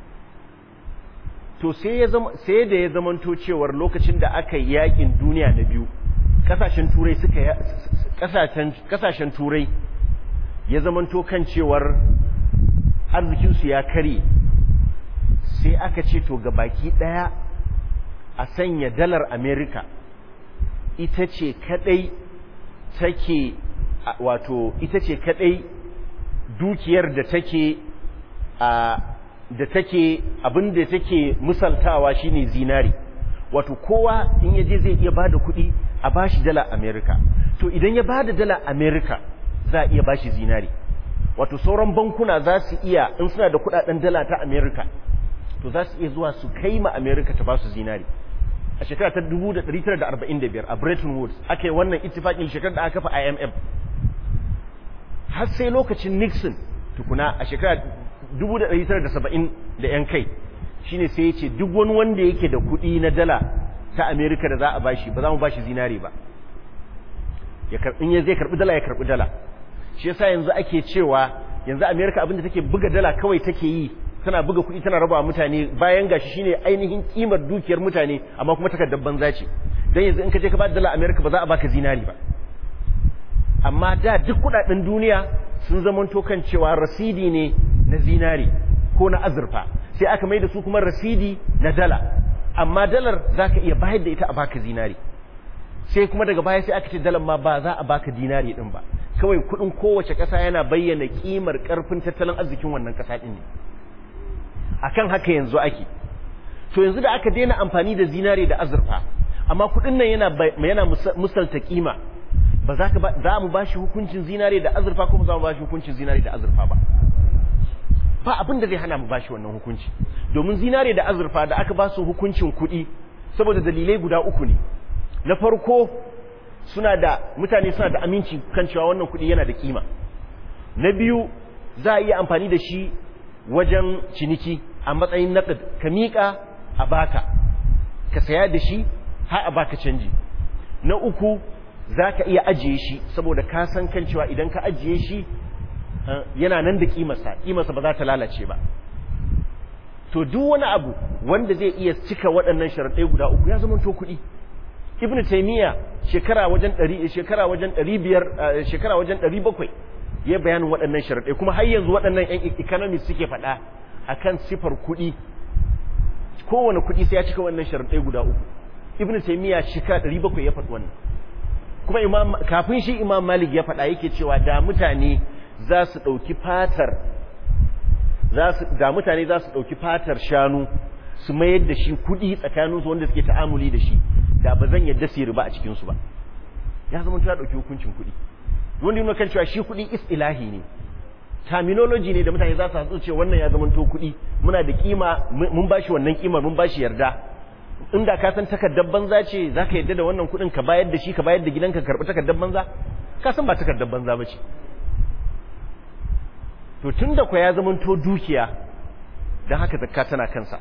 To sai ya zama sai da ya zamanto cewar lokacin da aka yi yakin duniya na biyu, kasashen turai suka kasashen kasashen turai ya zamanto kan cewar arzikin su ya kare, sai aka ce to ga baki daya a sanya dalar America ita ce kadai take wato ita ce kadai dukiyar da take a da take abin da take misaltawa shine zinari. Wato kowa in yaje zai iya bada kuɗi a bashi dala America. To idan ya bada dala America za a iya bashi zinari. Wato sauran bankuna za su iya in suna da kuɗaɗen dala ta America to za su iya zuwa su kai ma America ta basu zinari. A shekara ta dubu da ɗari tara da arba'in da biyar a Bretton Woods aka yi wannan ittifaqin shekarar da aka kafa I M F. Har sai lokacin Nixon tukuna a shekara dubu da ɗari tara da saba'in da ‘yan kai shine sai ya ce duk wani wanda yake da kuɗi na dala ta Amerika da za a bashi ba za mu bashi zinare ba, in ya zai karɓi dala ya karɓi dala. Shi yasa yanzu ake cewa yanzu Amerika abinda take buga dala kawai take yi, tana buga kuɗi tana raba mutane, bayan gashi shine ainihin kimar dukiyar mutane, amma kuma takardar banza ce. Dan yanzu in ka je ka ba dala Amerika ba za a baka zinari ba. Amma da duk kuɗaɗen duniya sun zamanto kan cewa rasidi ne na zinari ko na azurfa, sai aka mai da su kuma rasidi na dala, amma dalar za ka iya bayar da ita a baka zinari. Sai kuma daga baya sai aka ce dalar ma ba za a baka dinari din ba, kawai kudin kowace ƙasa yana bayyana kimar ƙarfin tattalin arzikin wannan ƙasa din ne. Akan haka yanzu ake. To yanzu da aka daina amfani da zinari da azurfa, amma kudin nan yana yana musalta kima, ba za ka za mu bashi hukuncin zinari da azurfa ko ba za mu bashi hukuncin zinari da azurfa ba. Ba abin da zai hana mu bashi wannan hukunci, domin zinare da azurfa da aka ba su hukuncin kuɗi saboda dalilai guda uku ne. Na farko, suna da mutane suna da aminci kan cewa wannan kuɗi yana da kima. Na biyu, za a iya amfani da shi wajen ciniki a matsayin naqd, ka miƙa a baka, ka saya da shi har a baka canji. Na uku, za ka iya ajiye shi saboda ka san kan cewa idan ka ajiye shi yana nan da kimarsa, kimarsa ba za ta lalace ba. To duk wani abu wanda zai iya cika waɗannan sharaɗai guda uku ya zama to kuɗi. Ibn Taymiyyah shekara wajen ɗari shekara wajen ɗari biyar shekara wajen ɗari bakwai ya bayanin waɗannan sharaɗai, kuma har yanzu waɗannan ƴan economists suke faɗa akan sifar kuɗi. Kowane kuɗi sai ya cika wannan sharaɗai guda uku. Ibn Taymiyyah shekara ɗari bakwai ya faɗi wannan. Kuma imam kafin shi Imam Malik ya faɗa yake cewa da mutane za su ɗauki fatar da mutane za su ɗauki fatar shanu su mayar da shi kuɗi tsakaninsu wanda suke ta'amuli da shi, da ba zan yadda su riba a cikinsu ba. Ya zama ta ɗauki hukuncin kuɗi, wanda yana kan cewa shi kuɗi istilahi ne, terminology ne da mutane za su hatsu ce wannan ya zama to kuɗi, muna da kima, mun ba shi wannan kimar, mun ba shi yarda. Inda ka san takardar banza ce za ka yarda da wannan kuɗin ka bayar da shi, ka bayar da gidanka ka karɓi takardar banza, ka san ba takardar banza ba ce. To tun da kwa ya zamanto dukiya, don haka zakka tana kansa,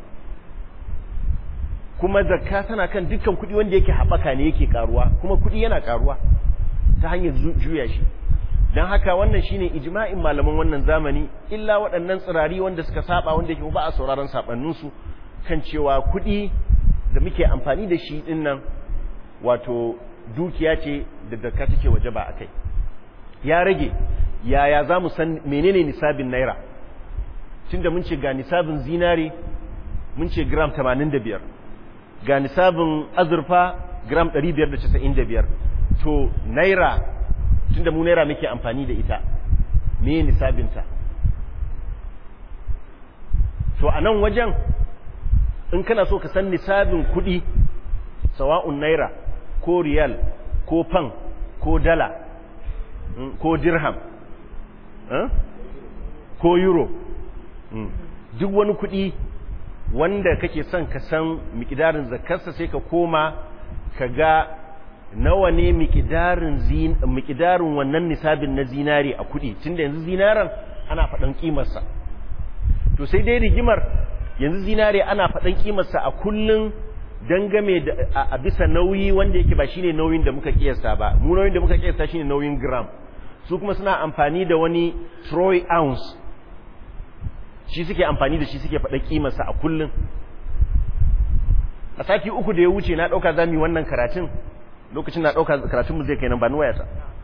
kuma zakka tana kan dukkan kuɗi wanda yake haɓaka ne yake ƙaruwa, kuma kuɗi yana ƙaruwa ta hanyar juya shi. don haka wannan shine ijma'in malaman wannan zamani illa waɗannan tsirari wanda suka saba wanda yake ba a sauraron sabanninsu kan cewa kuɗi da muke amfani da shi din nan wato dukiya ce da zakka take waje ba akai ya rage yaya za mu san menene nisabin naira tunda mun ce ga nisabin zinare mun ce gram tamanin da biyar ga nisabin azurfa gram ɗari biyar da casa'in da biyar to naira tunda mu naira muke amfani da ita me nisabinta to a nan wajen in kana so ka san nisabin kuɗi sawa'un naira ko riyal ko fan ko dala ko dirham ko euro duk wani kuɗi wanda kake son ka san miƙidarin zakarsa sai ka koma ka ga nawa ne miƙidarin wannan nisabin na zinari a kuɗi tunda yanzu zinaran ana faɗan ƙimarsa to sai dai rigimar yanzu zinari ana faɗan ƙimarsa a kullum dangame da a bisa nauyi wanda yake ba shine nauyin da muka kiyasta ba mu nauyin da muka kiyasta shine nauyin gram su kuma suna amfani da wani troy ounce shi suke amfani da shi suke faɗa kimarsa a kullum a sati uku da ya wuce na ɗauka za mu yi wannan karatun lokacin na ɗauka karatunmu zai kai nan ba ni wayata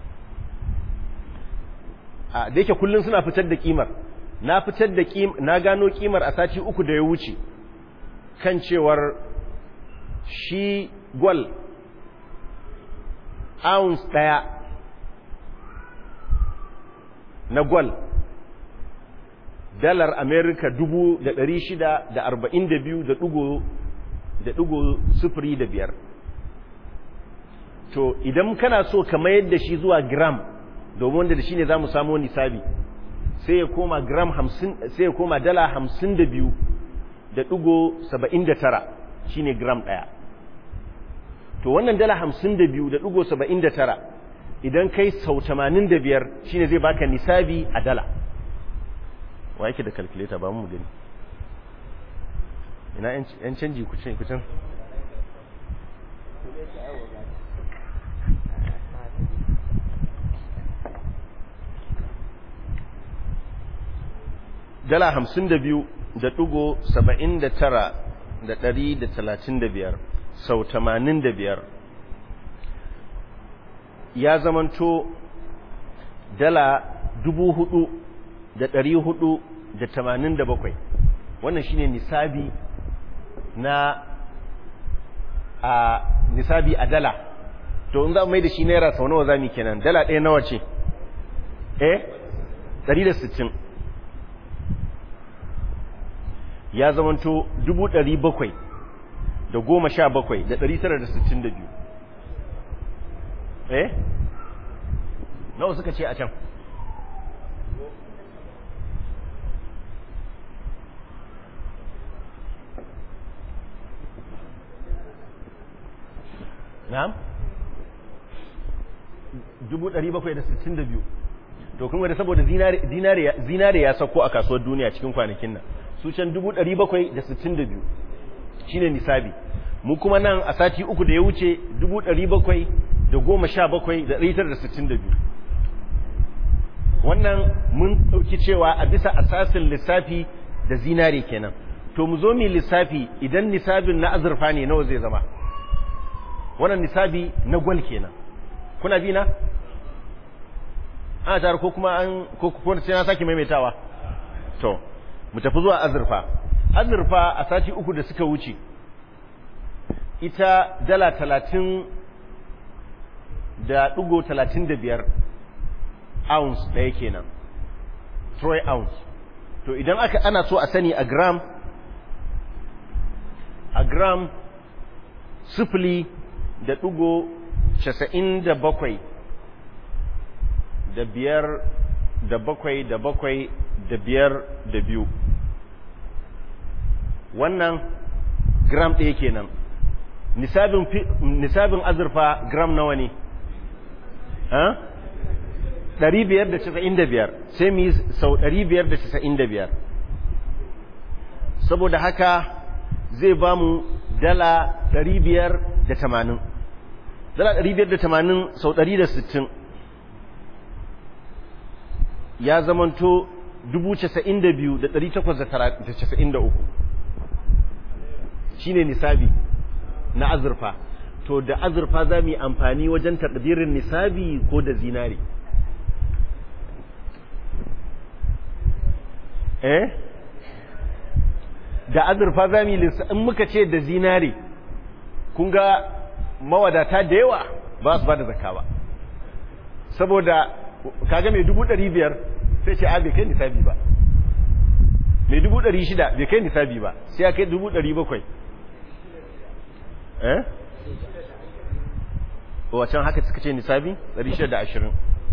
a da yake kullum suna fitar da kimar na fitar da kimar na gano kimar a sati uku da ya wuce kan cewar shi gwal ounce ɗaya na gwal dalar amerika dubu da ɗari shida da arba'in da biyu da ɗigo da ɗigo sufuri da biyar to idan kana so ka mayar da shi zuwa gram domin wanda da shi ne za mu samu nisabi sai ya koma gram hamsin sai ya koma dala hamsin da biyu da ɗigo saba'in da tara shi ne gram ɗaya to wannan dala hamsin da biyu da ɗigo saba'in da tara idan kai sau tamanin da biyar shi ne zai baka nisabi a dala wa yake da calculator ba mu gani ina yan canji kucin kucin dala hamsin da biyu da ɗigo saba'in da tara da ɗari da talatin da biyar sau tamanin da biyar ya zamanto dala dubu hudu da ɗari hudu da tamanin da bakwai wannan shine nisabi na a nisabi a dala to in za mu mai da shi naira sau nawa za mu kenan dala ɗaya nawa ce eh ɗari da sittin ya zamanto dubu ɗari bakwai da goma sha bakwai da ɗari tara da sittin da biyu eh nawa suka ce a can na'am dubu ɗari bakwai da sittin da biyu to kun da saboda zinare ya sauko a kasuwar duniya cikin kwanakin nan su can dubu ɗari bakwai da sittin da biyu shine nisabi mu kuma nan a sati uku da ya wuce dubu ɗari bakwai da goma sha bakwai da ɗari tara da sittin da biyu wannan mun ɗauki cewa a bisa asasin lissafi da zinare kenan to mu zo mu lissafi idan nisabin na azurfa ne nawa zai zama wannan nisabi na gwal kenan kuna bi na ana tare ko kuma an ko kuma sai na sake maimaitawa to mu tafi zuwa azurfa azurfa a sati uku da suka wuce ita dala talatin da ɗigo talatin da biyar ounce ɗaya kenan troy ounce to idan aka ana so a sani a gram a gram sifili da ɗigo casa'in da bakwai da biyar da bakwai da bakwai da biyar da biyu wannan gram ɗaya kenan nisabin nisabin azurfa gram nawa ne ɗari biyar da casa'in da biyar sai mu yi sau ɗari biyar da casa'in da biyar saboda haka zai ba mu dala ɗari biyar da tamanin dala ɗari biyar da tamanin sau ɗari da sittin ya zamanto dubu casa'in da biyu da ɗari takwas da casa'in da uku shine nisabi na azurfa. To da azurfa za mu yi amfani wajen takdirin nisabi ko da zinari? eh da azurfa za mu yi in muka ce da zinari, kun ga mawadata da yawa ba su ba da zakka ba, saboda kaga mai dubu ɗari biyar sai ce a bai kai nisabi ba, mai dubu ɗari shida bai kai nisabi ba, sai ya kai dubu ɗari bakwai. eh wacan haka suka ce nisabi ɗari shida da ashirin.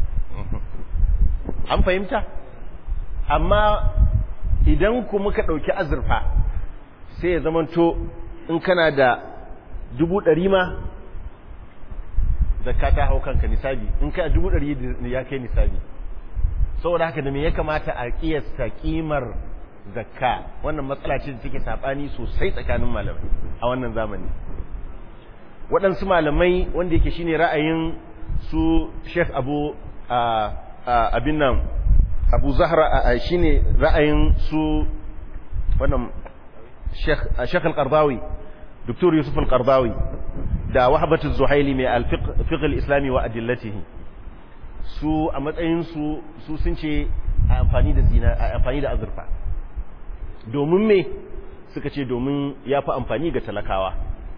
An fahimta? Amma idan ku muka ɗauki azurfa sai ya zamanto in kana da dubu ɗari ma zakka ta hau kanka nisabi, in ka dubu ɗari ya kai nisabi. Saboda haka da me ya kamata a kiyasta kimar zakka? Wannan matsala ce da take sabani sosai tsakanin malamai a wannan zamani. Waɗansu malamai wanda yake shine ra'ayin su Sheikh Abu abin nan Abu Zahra, shine ra'ayin su wannan Sheikh Sheikh Al-Qardawi, Dr. Yusuf Al-Qardawi da Wahbatu Zuhaili mai al-fiqh al-islami wa adillatihi. Su a matsayin su su sun ce amfani da zina amfani da azurfa. Domin me? Suka ce domin yafi amfani ga talakawa.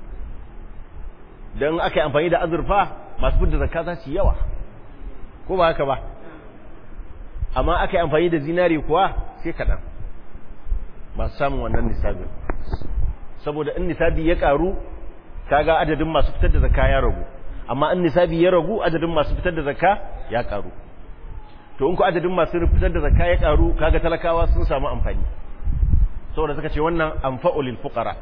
Dan aka yi amfani da azurfa masu fidda zakka za su yi yawa, ko ba haka ba? Amma aka yi amfani da zinari kuwa sai kaɗan masu samun wannan nisabin, saboda in nisabi ya ƙaru kaga adadin masu fitar da zakka ya ragu, amma in nisabi ya ragu adadin masu fitar da zakka ya ƙaru. To in ku adadin masu fitar da zakka ya ƙaru kaga talakawa sun samu amfani, saboda suka ce wannan anfa'u lil fuqara.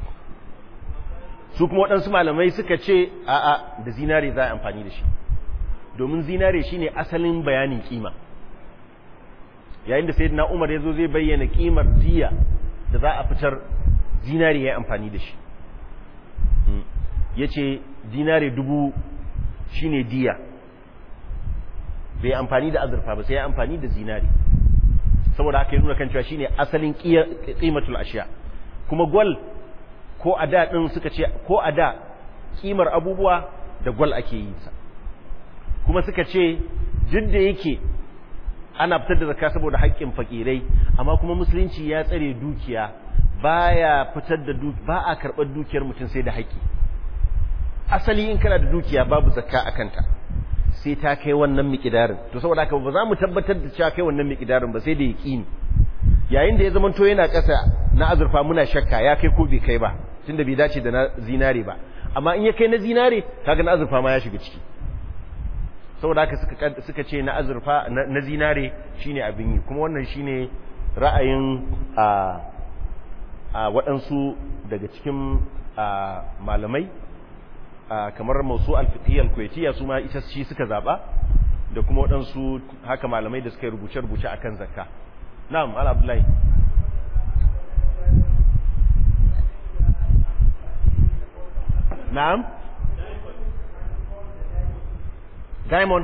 Su kuma waɗansu malamai suka ce a'a da zinare za a amfani da shi, domin zinare shine asalin bayanin kima. Yayin da sayyidina Umar yazo zai bayyana kimar diya da za a fitar, zinare ya amfani da shi. Yace dinare dubu shine diya, bai amfani da azurfa ba sai ya amfani da zinare, saboda haka ya nuna kan cewa shine asalin qimatul ashiya. Kuma gwal ko a da ɗin suka ce ko a da kimar abubuwa da gwal ake yi sa, kuma suka ce duk da yake ana fitar da zakka saboda haƙƙin fakirai, amma kuma musulunci ya tsare dukiya, baya fitar da dukiya, ba a karɓar dukiyar mutum sai da haƙƙi. Asali in kana da dukiya babu zakka a kanta sai ta kai wannan miƙidarin. To saboda haka ba za mu tabbatar da cewa kai wannan miƙidarin ba sai da yaƙini. Yayin da ya zama to yana ƙasa na azurfa muna shakka ya kai ko bai kai ba, tunda bai dace da na zinare ba, amma in ya kai na zinare kaga na azurfa ma ya shiga ciki. Saboda haka suka suka ce na azurfa na zinare shine abin yi, kuma wannan shine ra'ayin a a waɗansu daga cikin malamai kamar Mawsu' al-Fiqhiyya al-Kuwaitiyya, su ma ita shi suka zaba, da kuma waɗansu haka malamai da suka yi rubuce-rubuce akan zakka. Na'am, Ala Abdullahi. Na'am. Diamond.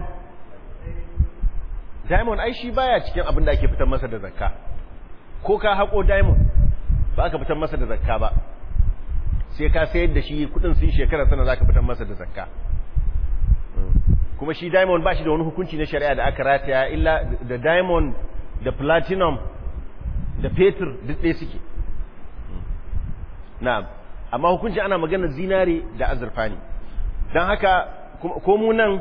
Diamond ai shi baya cikin abin da ake fitar masa da zakka. Ko ka hako diamond ba ka fitar masa da zakka ba. Sai ka sayar da shi kudin sun shekara sana zaka fitar masa da zakka. Kuma shi diamond ba shi da wani hukunci na shari'a da aka rataya illa da diamond da platinum da fetur duk ɗaya suke. Na'am, amma hukunci ana maganar zinare da azurfa ne. Don haka ko mu nan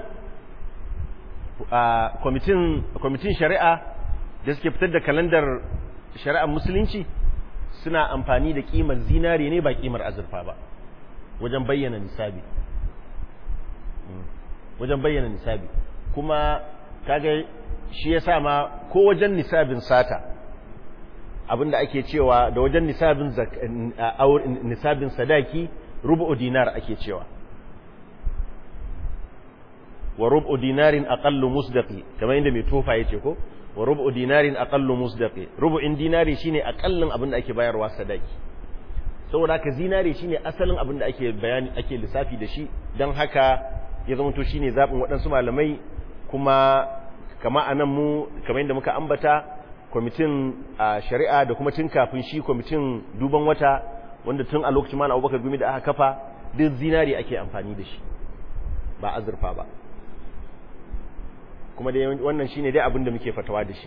kwamitin kwamitin shari'a da suke fitar da kalandar shari'ar musulunci suna amfani da kimar zinare ne ba kimar azurfa ba wajen bayyana nisabi. Wajen bayyana nisabi kuma kaga shi yasa ma ko wajen nisabin sata abinda ake cewa da wajen nisabin nisabin sadaki rubu'u dinar ake cewa, wa rubu'u dinarin aqallu musdaqi, kamar inda mai tofa yace ko wa rubu'u dinarin aqallu musdaqi, rubu'in dinari shine aqallin abinda ake bayarwa sadaki. Saboda haka zinari shine asalin abinda ake bayani ake lissafi da shi, dan haka ya zama to shine zabin waɗansu malamai, kuma kama anan mu kamar yadda muka ambata kwamitin shari'a da kuma tun kafin shi kwamitin duban wata wanda tun a lokacin Malam Abubakar Gumi da aka kafa duk zinari ake amfani da shi ba azurfa ba kuma dai wannan shine dai abin da muke fatawa da shi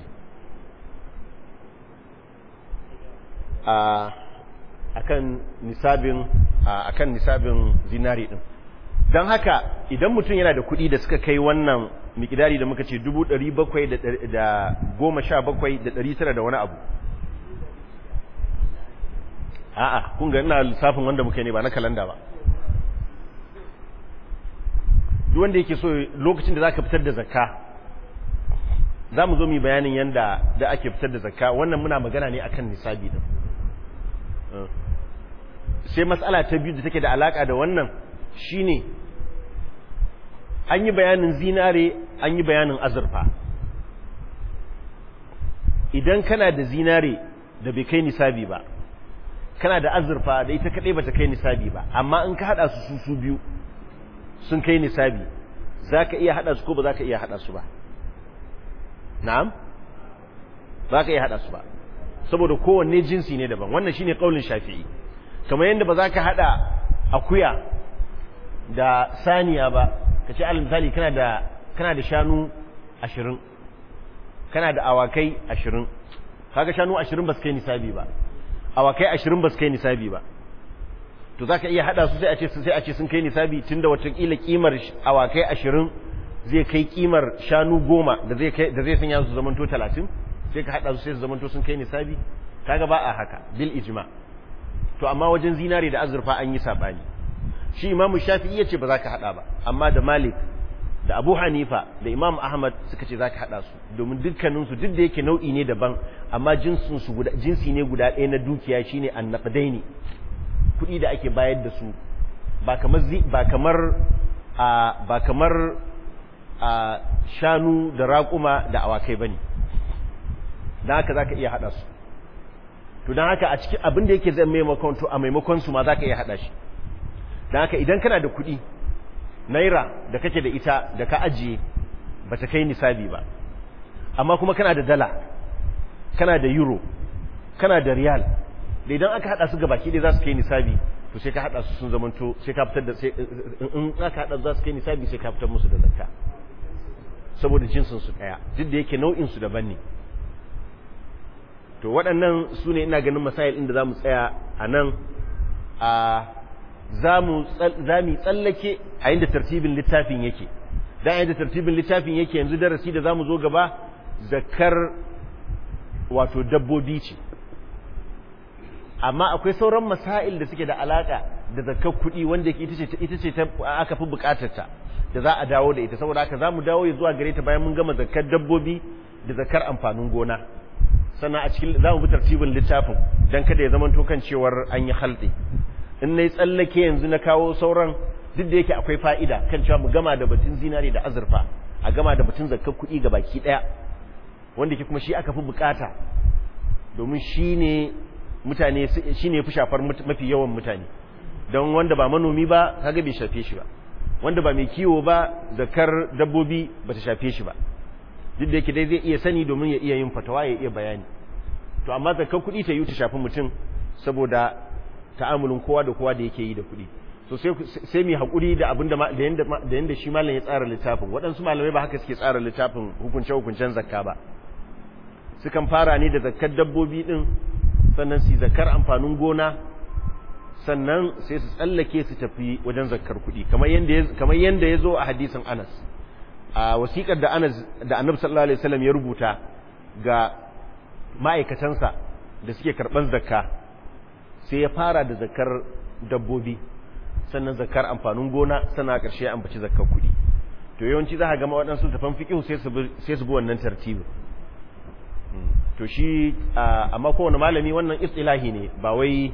a akan nisabin akan nisabin zinari din don haka idan mutum yana da kuɗi da suka kai wannan mikidari da muka ce dubu ɗari bakwai da goma sha bakwai da ɗari tara da wani abu a'a kun ga ina lissafin wanda muka ne ba na kalanda ba duk wanda yake so lokacin da zaka fitar da zakka za mu zo mu bayanin yanda da ake fitar da zakka wannan muna magana ne akan nisabi din sai matsala ta biyu da take da alaka da wannan shine an yi bayanin zinare an yi bayanin azurfa idan kana da zinare da bai kai nisabi ba kana da azurfa da ita kadai bata kai nisabi ba amma in ka hada su su su biyu sun kai nisabi zaka iya hada su ko ba zaka iya hada su ba na'am zaka iya hada su ba saboda kowanne jinsi ne daban wannan shine kaulin Shafi'i kamar yanda ba zaka hada akuya da saniya ba kace al misali kana da kana da shanu ashirin kana da awakai ashirin kaga shanu ashirin ba su kai nisabi ba awakai ashirin ba su kai nisabi ba to zaka iya hada su sai a ce sai a ce sun kai nisabi tunda wata kila kimar awakai ashirin zai kai kimar shanu goma da zai kai da zai sanya su zamanto talatin sai ka hada su sai su zamanto sun kai nisabi kaga ba a haka bil ijma to amma wajen zinare da azurfa an yi sabani shi Imam Shafi'i yace ba za ka hada ba amma da Malik da Abu Hanifa da Imam Ahmad suka ce za ka hada su domin dukkanin su duk da yake nau'i ne daban amma jinsin su guda jinsi ne guda ɗaya na dukiya shine annaqdaini kuɗi da ake bayar da su ba kamar ba kamar ba kamar shanu da raƙuma da awakai bane dan haka zaka iya hada su to dan haka a cikin abin da yake zai maimakon to a maimakon su ma zaka iya hada shi dan haka idan kana da kuɗi naira da kake da ita da ka ajiye bata kai nisabi ba amma kuma kana da dala kana da euro kana da riyal da idan aka hada su gabaki dai za su kai nisabi to sai ka hada su sun zamanto sai ka fitar da sai in aka hada za su kai nisabi sai ka fitar musu da zakka saboda jinsin su daya duk da yake nau'in su daban ne to waɗannan su ne ina ganin masail inda za mu tsaya a nan a za mu tsallake a yadda tartibin littafin yake don a yadda tartibin littafin yake yanzu darasi da za mu zo gaba zakar wato dabbobi ce amma akwai sauran masail da suke da alaka da zakar kuɗi wanda ita ce aka fi bukatarta da za a dawo da ita saboda haka za mu dawo zuwa gare ta bayan mun gama zakar dabbobi da zakar amfanin gona sannan a cikin za mu bi tartibin littafin don kada ya zama kan cewar an yi halɗe in na yi tsallake yanzu na kawo sauran duk da yake akwai fa'ida kan cewa mu gama da batun zinari da azurfa a gama da batun zakar kuɗi ga baki ɗaya wanda ke kuma shi aka fi bukata domin shi ne mutane shi ne fi shafar mafi yawan mutane don wanda ba manomi ba kaga bai shafe shi ba wanda ba mai kiwo ba zakar dabbobi ba ta shafe shi ba duk da yake dai zai iya sani domin ya iya yin fatawa ya iya bayani to amma zakar kuɗi ta yi ta shafi mutum saboda ta'amulin kowa da kowa da yake yi da kuɗi so sai sai mu hakuri da abinda da yanda da yanda shi malam ya tsara littafin waɗansu malamai ba haka suke tsara littafin hukunce hukuncen zakka ba sukan fara ne da zakkar dabbobi din sannan su zakkar amfanin gona sannan sai su tsallake su tafi wajen zakkar kuɗi kamar yanda kamar yanda yazo a hadisin Anas a wasiƙar da Anas da Annabi sallallahu alaihi wasallam ya rubuta ga ma'aikatansa da suke karban zakka sai ya fara da zakar dabbobi sannan zakar amfanin gona sannan a ƙarshe an baci zakar kuɗi to yawanci za ka gama waɗansu tafan fiƙihu sai su sai su bi wannan tartibi to shi amma kowane malami wannan istilahi ne ba wai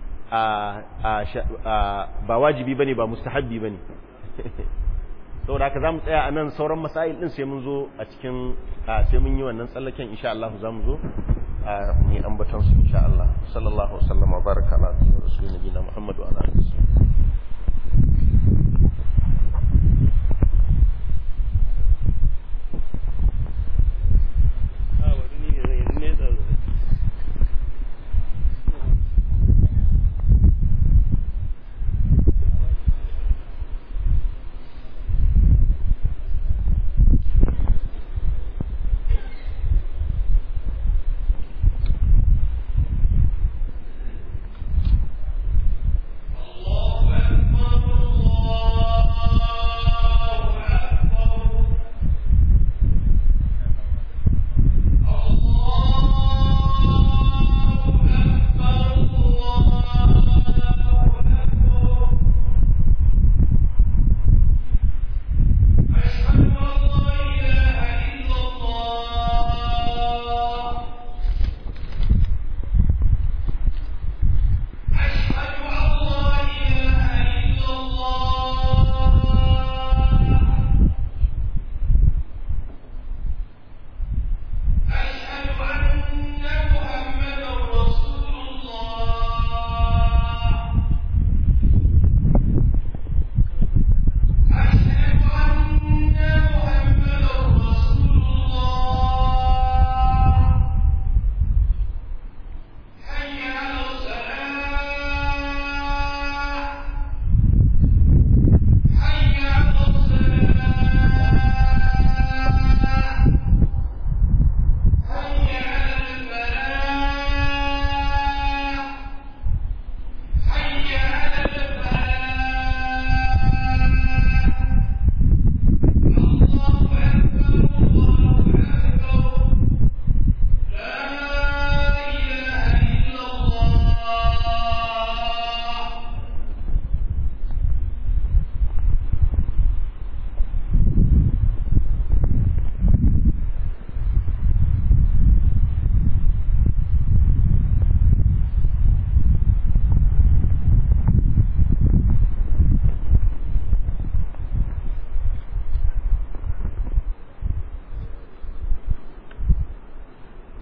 ba wajibi bane ba mustahabbi bane saboda haka zamu tsaya a nan sauran masail din sai mun zo a cikin sai mun yi wannan tsallaken insha Allah zamu zo ni ambaton su insha Allah sallallahu alaihi wasallam wa baraka ala rasulina Muhammad wa ala alihi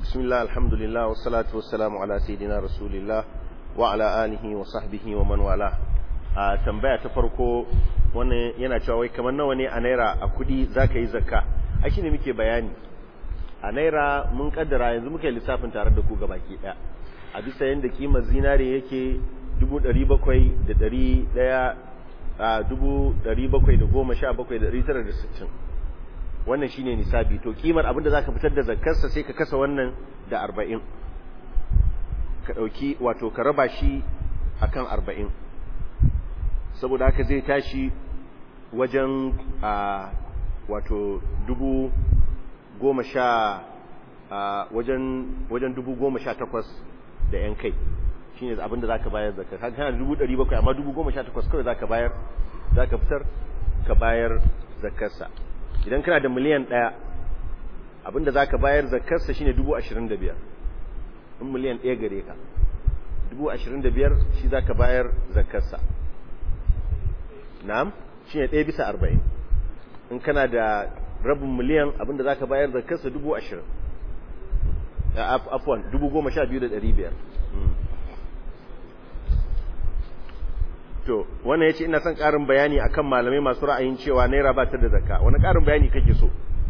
bismillah alhamdulillah wassalatu wassalamu ala sayidina rasulillah wa ala alihi wa sahbihi wa man wala. A tambaya ta farko wannan yana cewa wai kamar nawa ne a naira a kudi zaka yi zakka? ai shine muke bayani a naira mun kaddara yanzu muke lissafin tare da ku gabaki daya a bisa yanda kimar zinare yake dubu ɗari bakwai da ɗari ɗaya a dubu ɗari bakwai da goma sha bakwai da ɗari tara da sittin, wannan shine nisabi. To kimar abinda zaka fitar da zakkarsa sai ka kasa wannan da arba'in, ka dauki wato ka raba shi akan arba'in, saboda haka zai tashi wajen a wato dubu goma sha a wajen wajen dubu goma sha takwas da yan kai, shine abinda zaka bayar zakka. kaga kana dubu ɗari bakwai amma dubu goma sha takwas kawai zaka bayar, zaka fitar ka bayar zakkarsa. idan kana da miliyan ɗaya abinda zaka bayar zakkarsa shine dubu ashirin da biyar. in miliyan ɗaya gare ka dubu ashirin da biyar shi zaka bayar zakkarsa. na'am, shine ɗaya bisa arba'in. in kana da rabin miliyan abinda zaka bayar zakkarsa dubu ashirin, afwan dubu goma sha biyu da ɗari biyar. to wannan yace ina son ƙarin bayani akan malamai masu ra'ayin cewa naira ba ta da zakka. wani ƙarin bayani kake so?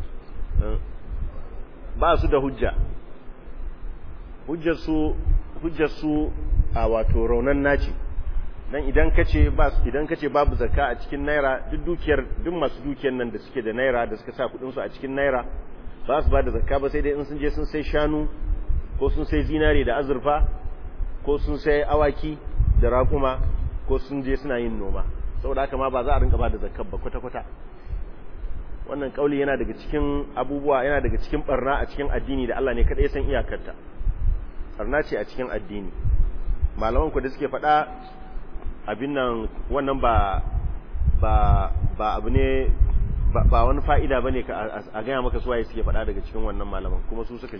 ba su da hujja. hujjar su hujjar su a wato raunan naci. dan idan kace ba idan kace babu zakka a cikin naira, duk dukiyar duk masu dukiyar nan da suke da naira da suka sa kudin su a cikin naira ba su ba da zakka ba, sai dai in sun je sun sai shanu ko sun sai zinare da azurfa ko sun sai awaki da raƙuma ko sun je suna yin noma. saboda haka ma ba za a rinka ba da zakkar ba kwata-kwata. wannan kauli yana daga cikin abubuwa yana daga cikin barna a cikin addini da Allah ne kada ya san iyakarta. barna ce a cikin addini. malaman ku da suke faɗa abin nan wannan ba ba ba abu ne ba wani fa'ida bane ka a gaya maka suwaye suke faɗa daga cikin wannan malaman, kuma su suka ji.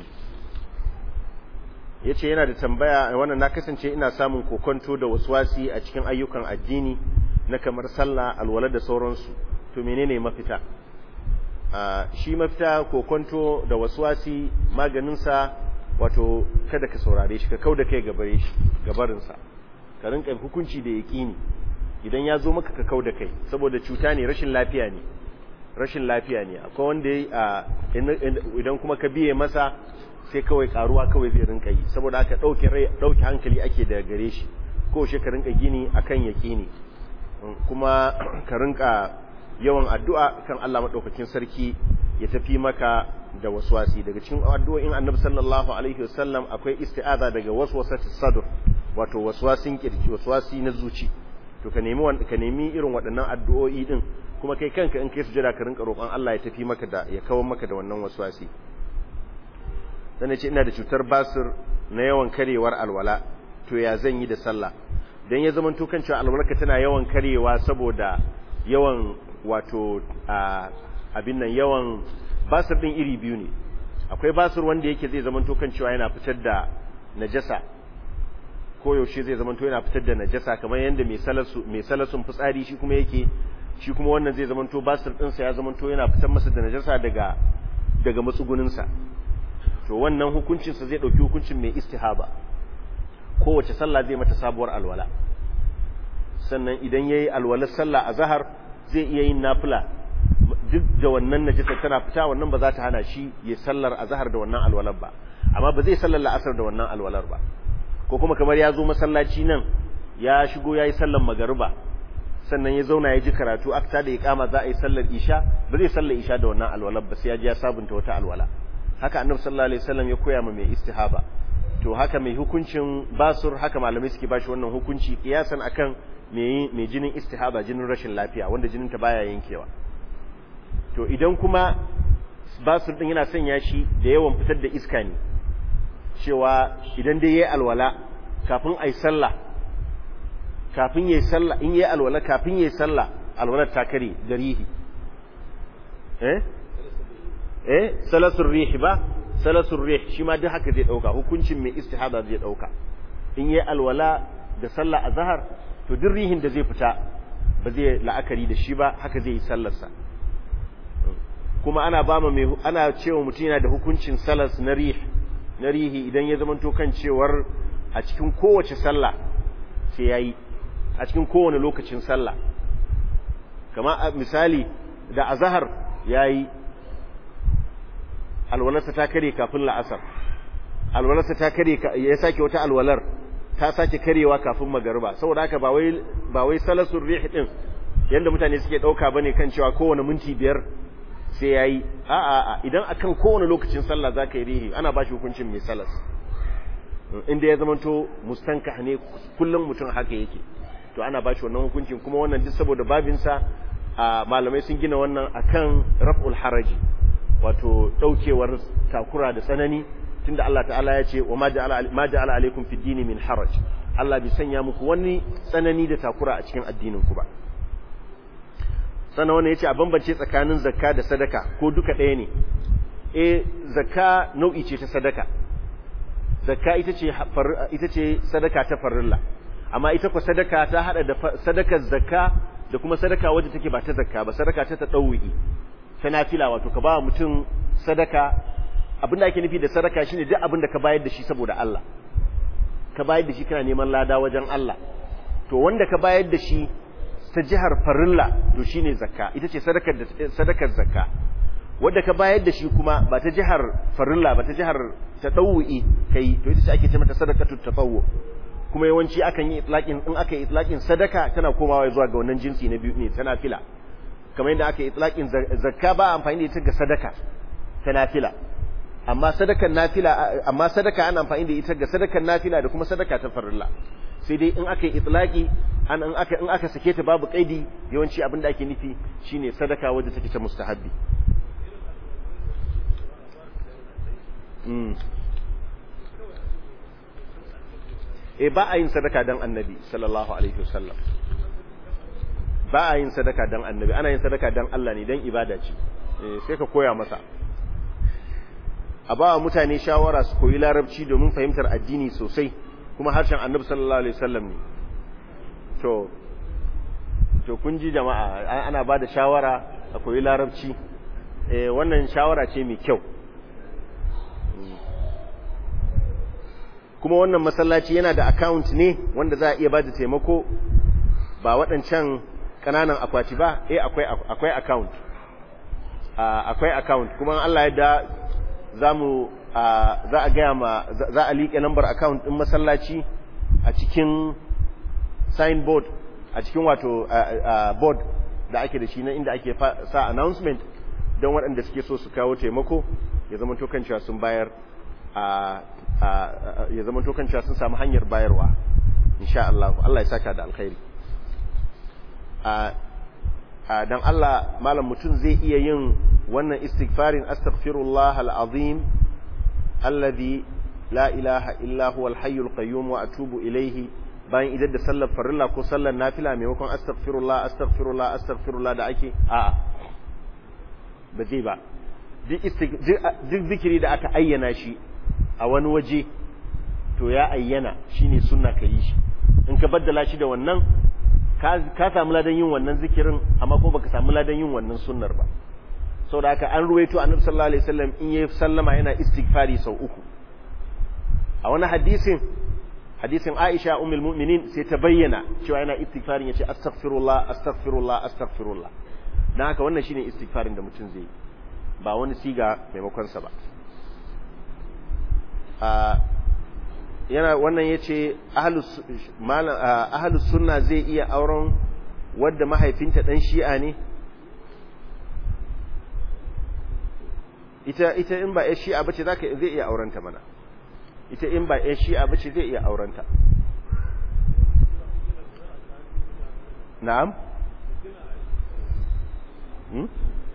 yace yana da tambaya wannan, na kasance ina samun kokonto da waswasi a cikin ayyukan addini na kamar sallah, alwala da sauransu, to menene mafita? shi mafita kokonto da waswasi maganin sa wato kada ka saurare shi, ka kauda kai gabare shi gabarin sa, ka rinka hukunci da yaqini. idan ya zo maka ka kauda kai, saboda cuta ne, rashin lafiya ne rashin lafiya ne akwai wanda idan kuma ka biye masa sai kawai karuwa kawai zai rinka yi. saboda haka dauke rai dauke hankali ake da gare shi, ko shi ka rinka gini akan yaqini, kuma ka rinka yawan addu'a kan Allah madaukakin sarki ya tafi maka da waswasi. daga cikin addu'o'in Annabi sallallahu alaihi wasallam akwai isti'aza daga waswasatis sadr, wato waswasin kirji, waswasi na zuci. to ka nemi ka nemi irin waɗannan addu'o'i din, kuma kai kanka in kai sujada ka rinka roƙon Allah ya tafi maka da ya kawo maka da wannan waswasi. dan ce ina da cutar basir na yawan karewar alwala, to ya zan yi da sallah? dan ya zaman to kan cewa alwalarka tana yawan karewa saboda yawan wato abin nan yawan basir din iri biyu ne. akwai basir wanda yake zai zaman to kan cewa yana fitar da najasa, ko yaushe zai zaman to yana fitar da najasa, kamar yanda mai salasu mai salasun fitsari shi kuma yake shi kuma wannan zai zaman to basir din sa ya zaman to yana fitar masa da najasa daga daga matsugunin sa. to wannan hukuncin sa zai dauki hukuncin mai istihaba, kowace sallah zai mata sabuwar alwala. sannan idan yayi alwalar sallah azhar zai iya yin nafila, duk da wannan najasa tana fita, wannan ba za ta hana shi ya sallar azhar da wannan alwalar ba, amma ba zai sallar la'asar da wannan alwalar ba. ko kuma kamar ya zo masallaci nan ya shigo yayi sallar magariba, sannan ya zauna ya ji karatu akta da iqama za a yi sallar isha, ba zai sallar isha da wannan alwalar ba, sai ya ji ya sabunta wata alwala. haka annabi sallallahu alaihi wasallam ya koya ma mai istihaba. to haka mai hukuncin basur, haka malamai suke bashi wannan hukunci kiyasan akan mai mai jinin istihaba, jinin rashin lafiya wanda jinin ta baya yankewa. to idan kuma basur din yana sanya shi da yawan fitar da iska ne, cewa idan dai yayi alwala kafin ayi sallah kafin yayi sallah in yayi alwala kafin yayi sallah alwalar ta kare garihi eh eh salasur rih ba salasur rih shi ma duk haka zai dauka hukuncin mai istihada zai dauka. in yayi alwala da sallah azhar to duk rihin da zai fita ba zai la'akari da shi ba, haka zai yi sallarsa. kuma ana ba mu mai ana cewa mutum yana da hukuncin salas na rih na rihi idan ya zamanto kan cewar a cikin kowace sallah sai yayi a cikin kowane lokacin sallah kama misali da azhar yayi alwalarsa ta kare kafin la'asar alwalarsa ta kare ya sake wata alwalar ta sake karewa kafin magariba saboda haka ba wai ba wai salasul rih din yanda mutane suke dauka bane kan cewa kowane minti biyar sai yayi a a a idan akan kowane lokacin sallah zaka yi rihi ana bashi hukuncin mai salas inda ya zamanto mustankah ne kullum mutum haka yake to ana bashi wannan hukuncin kuma wannan duk saboda babin sa malamai sun gina wannan akan raf'ul haraji wato daukewar takura da tsanani tunda Allah ta'ala ya ce wa ma ja'ala ma ja'ala alaikum fid dini min haraj Allah bai sanya muku wani tsanani da takura a cikin addinin ku ba sannan wannan yace a bambance tsakanin zakka da sadaka ko duka ɗaya ne eh zakka nau'i ce ta sadaka zakka ita ce ita ce sadaka ta farilla amma ita ko sadaka ta hada da sadakar zakka da kuma sadaka wadda take ba ta zakka ba sadaka ta tadawwi ta nafila wato ka ba mutum sadaka abinda ake nufi da sadaka shine duk abinda ka bayar da shi saboda Allah ka bayar da shi kana neman lada wajen Allah to wanda ka bayar da shi ta jihar farilla to shine zakka ita ce sadakar sadakar zakka wanda ka bayar da shi kuma ba ta jihar farilla ba ta jihar tadawwi kai to ita ce ake ce mata sadaqatut tatawwu kuma yawanci akan yi itlaqin in aka yi itlaqin sadaka tana komawa zuwa ga wannan jinsi na biyu ne ta nafila kamar yadda aka yi itlaqin zakka ba amfani da ita ga sadaka ta nafila amma sadakan nafila amma sadaka ana amfani da ita ga sadakan nafila da kuma sadaka ta farilla sai dai in aka yi itlaqi an in aka in aka sake ta babu kaidi yawanci abin da ake nufi shine sadaka wadda take ta mustahabbi mm eh ba a yin sadaka dan annabi sallallahu alaihi wasallam ba a yin sadaka dan annabi ana yin sadaka dan Allah ne dan ibada ce eh sai ka koya masa a ba wa mutane shawara su koyi larabci domin fahimtar addini sosai kuma harshen annabi sallallahu alaihi wasallam ne to to kun ji jama'a ana ba da shawara a koyi larabci eh wannan shawara ce mai kyau kuma wannan masallaci yana da account ne wanda za a iya ba da taimako ba waɗancan ƙananan akwati ba eh akwai akwai account akwai account kuma Allah ya da zamu za a gaya ma za a liƙe number account din masallaci a cikin signboard a cikin wato board da ake da shi na inda ake sa announcement don waɗanda suke so su kawo taimako ya zama to kan cewa sun bayar ya zama to kan cewa sun samu hanyar bayarwa insha Allah Allah ya saka da alkhairi dan Allah malam mutum zai iya yin wannan istighfarin astaghfirullah alazim alladhi la ilaha illa huwa alhayyul qayyum wa atubu ilayhi bayan idan da sallar farilla ko sallar nafila maimakon astaghfirullah astaghfirullah astaghfirullah da ake a'a ba zai ba duk zikiri da aka ayyana shi a wani waje to ya ayyana shine sunna ka yi shi in ka baddala shi da wannan ka samu ladan yin wannan zikirin amma ko baka samu ladan yin wannan sunnar ba saboda haka an ruwaito annabi sallallahu alaihi wasallam in yayi sallama yana istighfari sau uku a wani hadisin hadisin Aisha ummul mu'minin sai ta bayyana cewa yana istighfarin yace astaghfirullah astaghfirullah astaghfirullah dan haka wannan shine istighfarin da mutum zai yi ba wani siga maimakon sa ba yana wannan yace ahlus ahlus sunna zai iya auren wanda mahaifinta dan shi'a ne ita ita in ba ƴar shi'a bace zaka zai iya aurenta mana ita in ba ƴar shi'a bace zai iya aurenta na'am hmm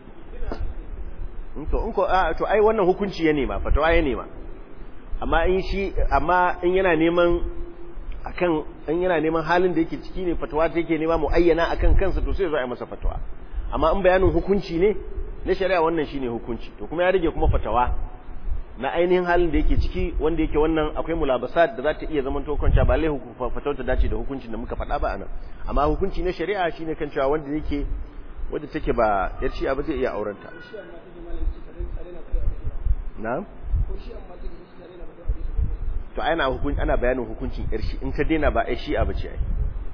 to in ko to ai wannan hukunci ya nema fatawa ya nema amma in shi amma in yana neman akan in yana neman halin da yake ciki ne fatawa ta yake nema muayyana akan kansa to sai zo ai masa fatawa amma in bayanin hukunci ne na shari'a wannan shine hukunci to kuma ya rage kuma fatawa na ainihin halin da yake ciki wanda yake wannan akwai mulabasat da za ta iya zaman to kwanta ba lai fatawa ta dace da hukuncin da muka faɗa ba anan amma hukunci na shari'a shine kan cewa wanda yake wanda take ba yar ci abu zai iya aurenta na'am to ana hukun ana bayanin hukuncin yar shi in ta daina ba ai shi'a bace ai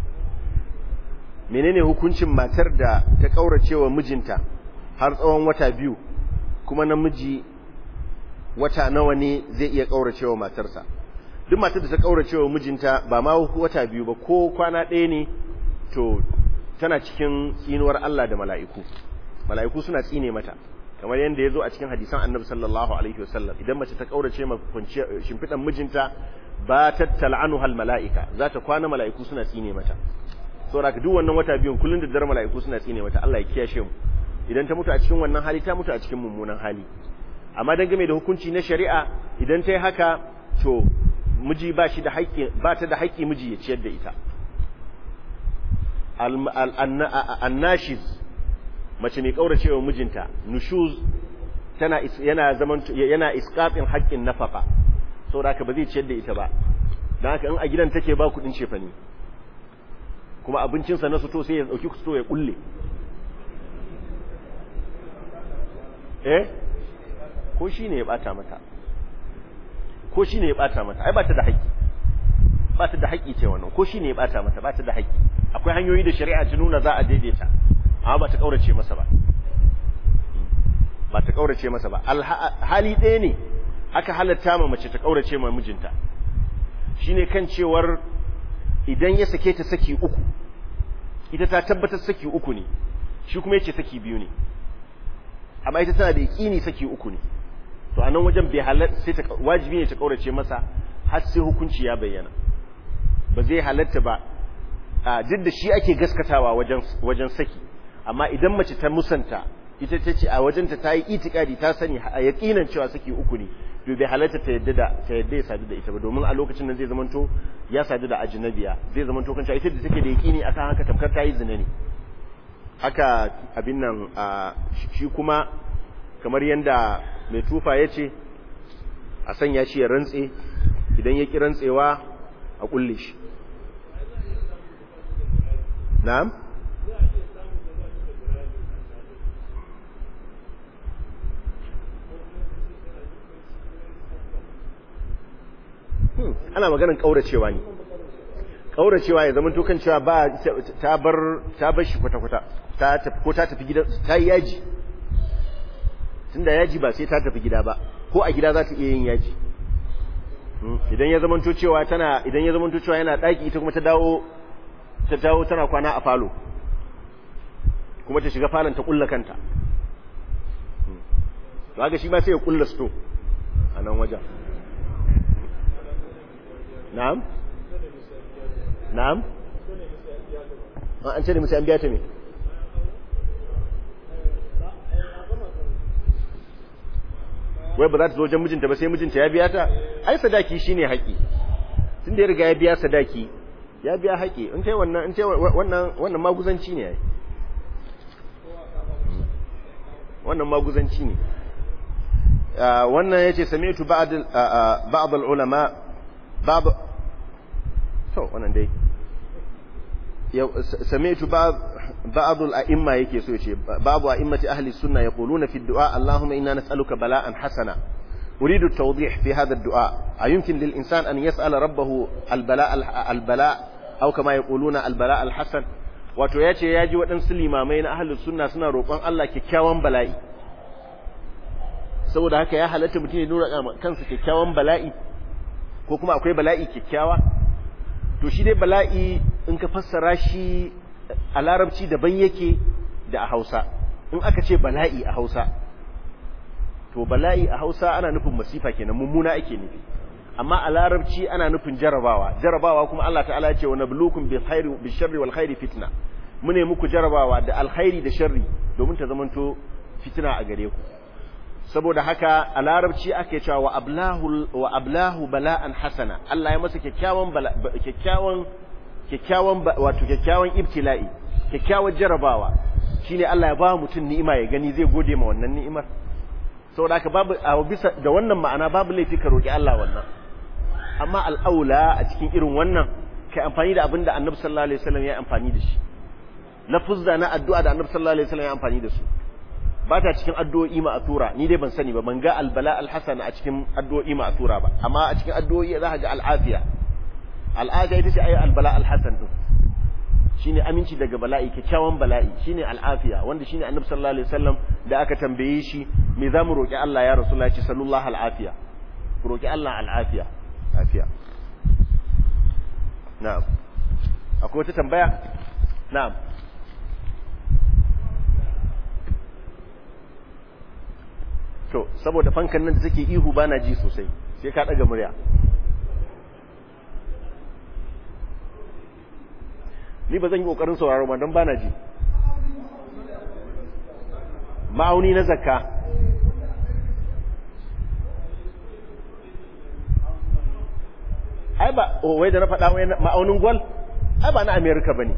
menene hukuncin matar da ta kauracewa mijinta har tsawon wata biyu kuma namiji wata nawa ne zai iya kauracewa matarsa duk matar da ta kauracewa mijinta ba ma wata biyu ba ko kwana ɗaya ne to tana cikin tsinuwar Allah da mala'iku mala'iku suna tsine mata kamar yadda ya zo a cikin hadisan annabi sallallahu alaihi wasallam idan mace ta kaurace ma shimfidan mijinta ba tattal'anuha almala'ika za ta kwana mala'iku suna tsine mata saboda duk wannan wata biyun kullun da dare mala'iku suna tsine mata Allah ya kiyashe mu idan ta mutu a cikin wannan hali ta mutu a cikin mummunan hali amma dan game da hukunci na shari'a idan ta yi haka to miji ba shi da haƙƙi ba ta da haƙƙi miji ya ciyar da ita annashiz mace mai kauracewa mijinta nushuz tana yana zaman yana isqatin haƙƙin nafaka saboda haka ba zai ciyar da ita ba dan haka in a gidan take ba kudin cefane kuma abincin sa na suto sai ya dauki suto ya kulle eh ko shine ya bata mata ko shine ya bata mata ai ba ta da haƙƙi ba ta da haƙƙi ce wannan ko shine ya bata mata ba ta da haƙƙi akwai hanyoyi da shari'a ta nuna za a daidaita amma ba ta kaurace masa ba ba ta kaurace masa ba hali ɗaya ne aka halatta ma mace ta kaurace ma mijinta shine kan cewar idan ya sake ta saki uku ita ta tabbatar saki uku ne shi kuma yace saki biyu ne amma ita tana da yakini saki uku ne to anan wajen bai halatta sai ta wajibi ne ta kaurace masa har sai hukunci ya bayyana ba zai halatta ba duk da shi ake gaskatawa wajen wajen saki amma idan mace ta musanta ita tace a wajenta ta yi itikadi ta sani a yakinan cewa saki uku ne to bai halatta ta yadda da ta yadda ya sadu da ita ba domin a lokacin nan zai zamanto ya sadu da ajnabiya zai zamanto kanta ita da take da yakini akan haka tamkar ta yi zina ne haka abin nan shi kuma kamar yanda mai tufa yace a sanya shi ya rantse idan ya ki rantsewa a kulle shi na'am ana maganar kauracewa ne kauracewa ya zama to kan cewa ba ta bar ta bar shi kwata kwata ta tafi ko ta tafi gida ta yi yaji tunda yaji ba sai ta tafi gida ba ko a gida za ta iya yin yaji idan ya zama to cewa tana idan ya zama to cewa yana daki ita kuma ta dawo ta dawo tana kwana a falo kuma ta shiga falon ta kulla kanta to haka shi ma sai ya kulla sto a nan wajen na'am na'am an ce da musu an biya ta me wai ba za ta zo wajen mijinta ba sai mijinta ya biya ta ai sadaki shine haƙi tunda ya riga ya biya sadaki ya biya haƙi in kai wannan in kai wannan wannan maguzanci ne ai wannan maguzanci ne wannan yace sami'tu ba'd ba'd al-ulama ba'd to wannan dai sami'tu ba'd ba'd al-a'imma yake so yace babu a'immati ahli sunna yaquluna fi ad-du'a Allahumma inna nas'aluka bala'an hasana أريد التوضيح في هذا الدعاء أيمكن للإنسان أن يسأل ربه البلاء البلاء أو كما يقولون البلاء الحسن wato ya ce ya ji waɗansu limamai na ahalus sunna suna roƙon Allah kyakkyawan bala'i saboda haka ya halatta mutum ya nuna kansa kyakkyawan bala'i ko kuma akwai bala'i kyakkyawa to shi dai bala'i in ka fassara shi a larabci daban yake da a Hausa in aka ce bala'i a Hausa to bala'i a Hausa ana nufin masifa kenan mummuna ake nufi amma a larabci ana nufin jarabawa jarabawa kuma Allah ta'ala ya ce wa nabluukum bil khairi bil sharri wal khairi fitna mune muku jarabawa da alkhairi da sharri domin ta zamanto fitina a gare ku saboda haka a larabci ake cewa wa ablahu wa ablahu bala'an hasana Allah ya masa kyakkyawan kyakkyawan kyakkyawan wato kyakkyawan ibtila'i kyakkyawan jarabawa shine Allah ya ba mutun ni'ima ya gani zai gode ma wannan ni'imar saboda haka babu a bisa da wannan ma'ana babu laifi ka roki Allah wannan amma al'aula a cikin irin wannan kai amfani da abinda Annabi sallallahu alaihi wasallam ya amfani da shi lafuzza na addu'a da Annabi sallallahu alaihi wasallam ya amfani da su ba ta cikin addu'o'i ma'thura ni dai ban sani ba ban ga albala alhasan a cikin addu'o'i ma'thura ba amma a cikin addu'o'i za ka ga al'afiya al'afiya ita ce ayi albala alhasan din shine aminci daga bala'i kyakkyawan bala'i shine al'afiya wanda shine annabi sallallahu alaihi wasallam da aka tambaye shi me zamu roki Allah ya rasulullahi ce sallallahu al'afiya ku roki Allah al'afiya afiya na'am akwai wata tambaya na'am to saboda fankan nan da take ihu bana ji sosai sai ka daga murya ni ba zan yi kokarin sauraro ba don bana ji ma'auni na zakka ai ba oh wai da na faɗa wai ma'aunin gwal ai ba na America bane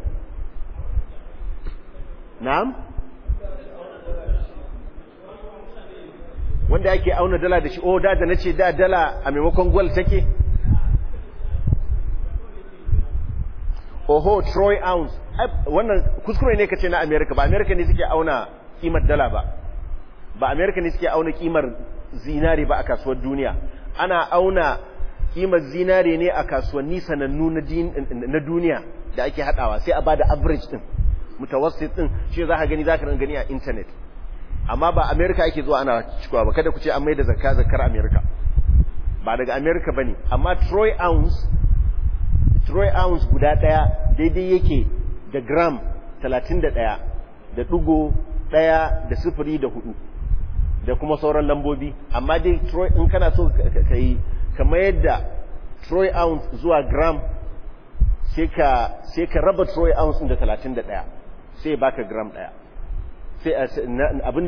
na'am wanda yake auna dala da shi oh da da nace da dala a maimakon gwal take oho troy ounce wannan kuskure ne kace na America ba America ne suke auna kimar dala ba ba America ne suke auna kimar zinare ba a kasuwar duniya ana auna kimar zinare ne a kasuwanni sanannu na duniya da ake hadawa sai a bada average din mutawassit din shi za ka gani za ka gani a internet amma ba America ake zuwa ana cikowa ba kada ku ce an mai da zakka zakkar America ba daga America bane amma troy ounce troy ounce guda daya daidai yake da gram talatin da ɗaya da ɗigo ɗaya da sifiri da hudu da kuma sauran lambobi amma dai troy in kana so ka yi kamar yadda troy ounce zuwa gram sai ka sai ka raba troy ounce da talatin da ɗaya sai baka gram ɗaya sai abin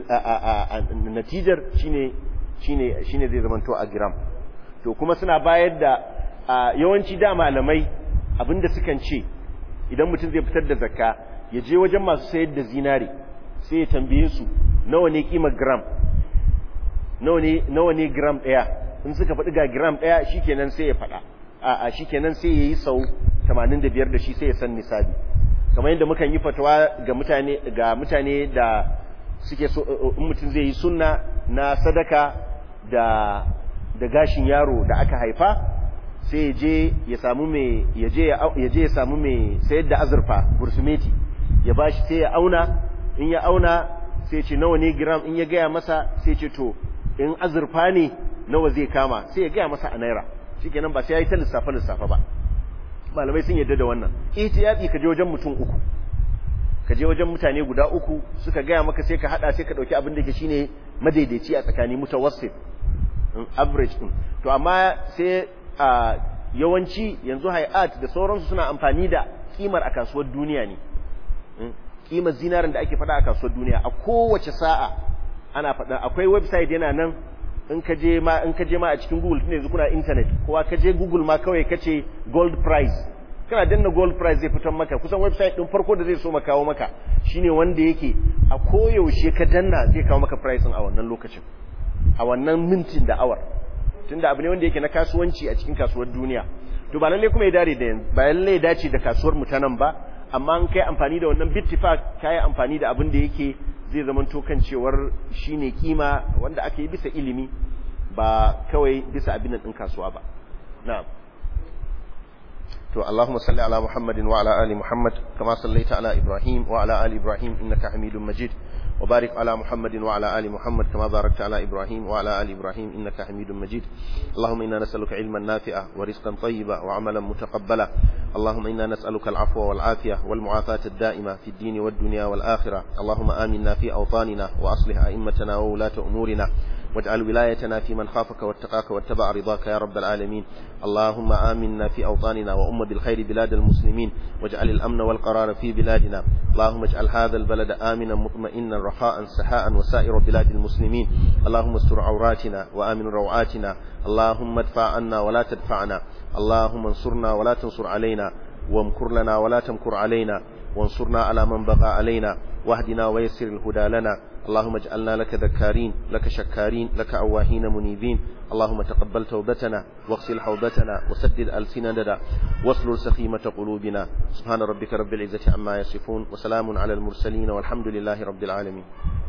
da natijar shine shine shine zai zama to a gram to kuma suna bayar da yawanci da malamai abinda sukan ce idan mutum zai fitar da zakka ya je wajen masu sayar da zinare sai ya tambaye su nawa ne kimar gram nawa ne nawa ne gram daya in suka faɗi ga gram daya shikenan sai ya faɗa a a shikenan sai yayi sau tamanin da biyar da shi sai ya san nisabi kamar yadda mukan yi fatawa ga mutane ga mutane da suke so in mutum zai yi sunna na sadaka da da gashin yaro da aka haifa sai ya je ya samu mai ya je ya je ya samu mai sayar da azurfa bursumeti ya bashi sai ya auna in ya auna sai ce nawa ne gram in ya gaya masa sai ce to in azurfa ne nawa zai kama sai ya gaya masa a naira shikenan ba sai ya yi ta lissafa lissafa ba malamai sun yarda da wannan ihtiyati ka je wajen mutum uku ka je wajen mutane guda uku suka gaya maka sai ka hada sai ka dauki abin da ke shine madaidaici a tsakani mutawassit average din to amma sai a yawanci yanzu hay'at da sauransu suna amfani da kimar a kasuwar duniya ne kimar zinarin da ake fada a kasuwar duniya a kowace sa'a ana fada akwai website yana nan in ka je ma in ka je ma a cikin Google tun yanzu kuna internet kowa ka je Google ma kawai kace gold price kana danna gold price zai fitar maka kusan website din farko da zai so maka kawo maka shine wanda yake a koyaushe ka danna zai kawo maka price a wannan lokacin a wannan mintin da hour tunda abu ne wanda yake na kasuwanci a cikin kasuwar duniya to ba lalle kuma ya dare da yanzu ba lalle ya dace da kasuwar mu ta nan ba amma an kai amfani da wannan bittifaq kai amfani da abin da yake zai zamanto kan cewar shine kima wanda aka yi bisa ilimi ba kawai bisa abin din kasuwa ba na'am to Allahumma salli ala Muhammadin wa ala ali Muhammad kama sallaita ala Ibrahim wa ala ali Ibrahim innaka Hamidum Majid وبارك على محمد وعلى آل محمد كما باركت على إبراهيم وعلى آل إبراهيم إنك حميد مجيد اللهم إنا نسألك علما نافعا ورزقا طيبا وعملا متقبلا اللهم إنا نسألك العفو والعافية والمعافاة الدائمة في الدين والدنيا والآخرة اللهم آمنا في أوطاننا وأصلح أئمتنا وولاة أمورنا واجعل ولايتنا في من خافك واتقاك واتبع رضاك يا رب العالمين اللهم آمنا في أوطاننا وأم بالخير بلاد المسلمين واجعل الأمن والقرار في بلادنا اللهم اجعل هذا البلد آمنا مطمئنا رخاء سحاء وسائر بلاد المسلمين اللهم استر عوراتنا وآمن روعاتنا اللهم ادفع عنا ولا تدفعنا اللهم انصرنا ولا تنصر علينا وامكر لنا ولا تمكر علينا وانصرنا على من بغى علينا واهدنا ويسر الهدى لنا اللهم اجعلنا لك ذكارين لك شكارين لك أواهين منيبين اللهم تقبل توبتنا واغسل حوبتنا وسدد ألسنتنا واسلل سخيمة قلوبنا سبحان ربك رب العزة عما يصفون وسلام على المرسلين والحمد لله رب العالمين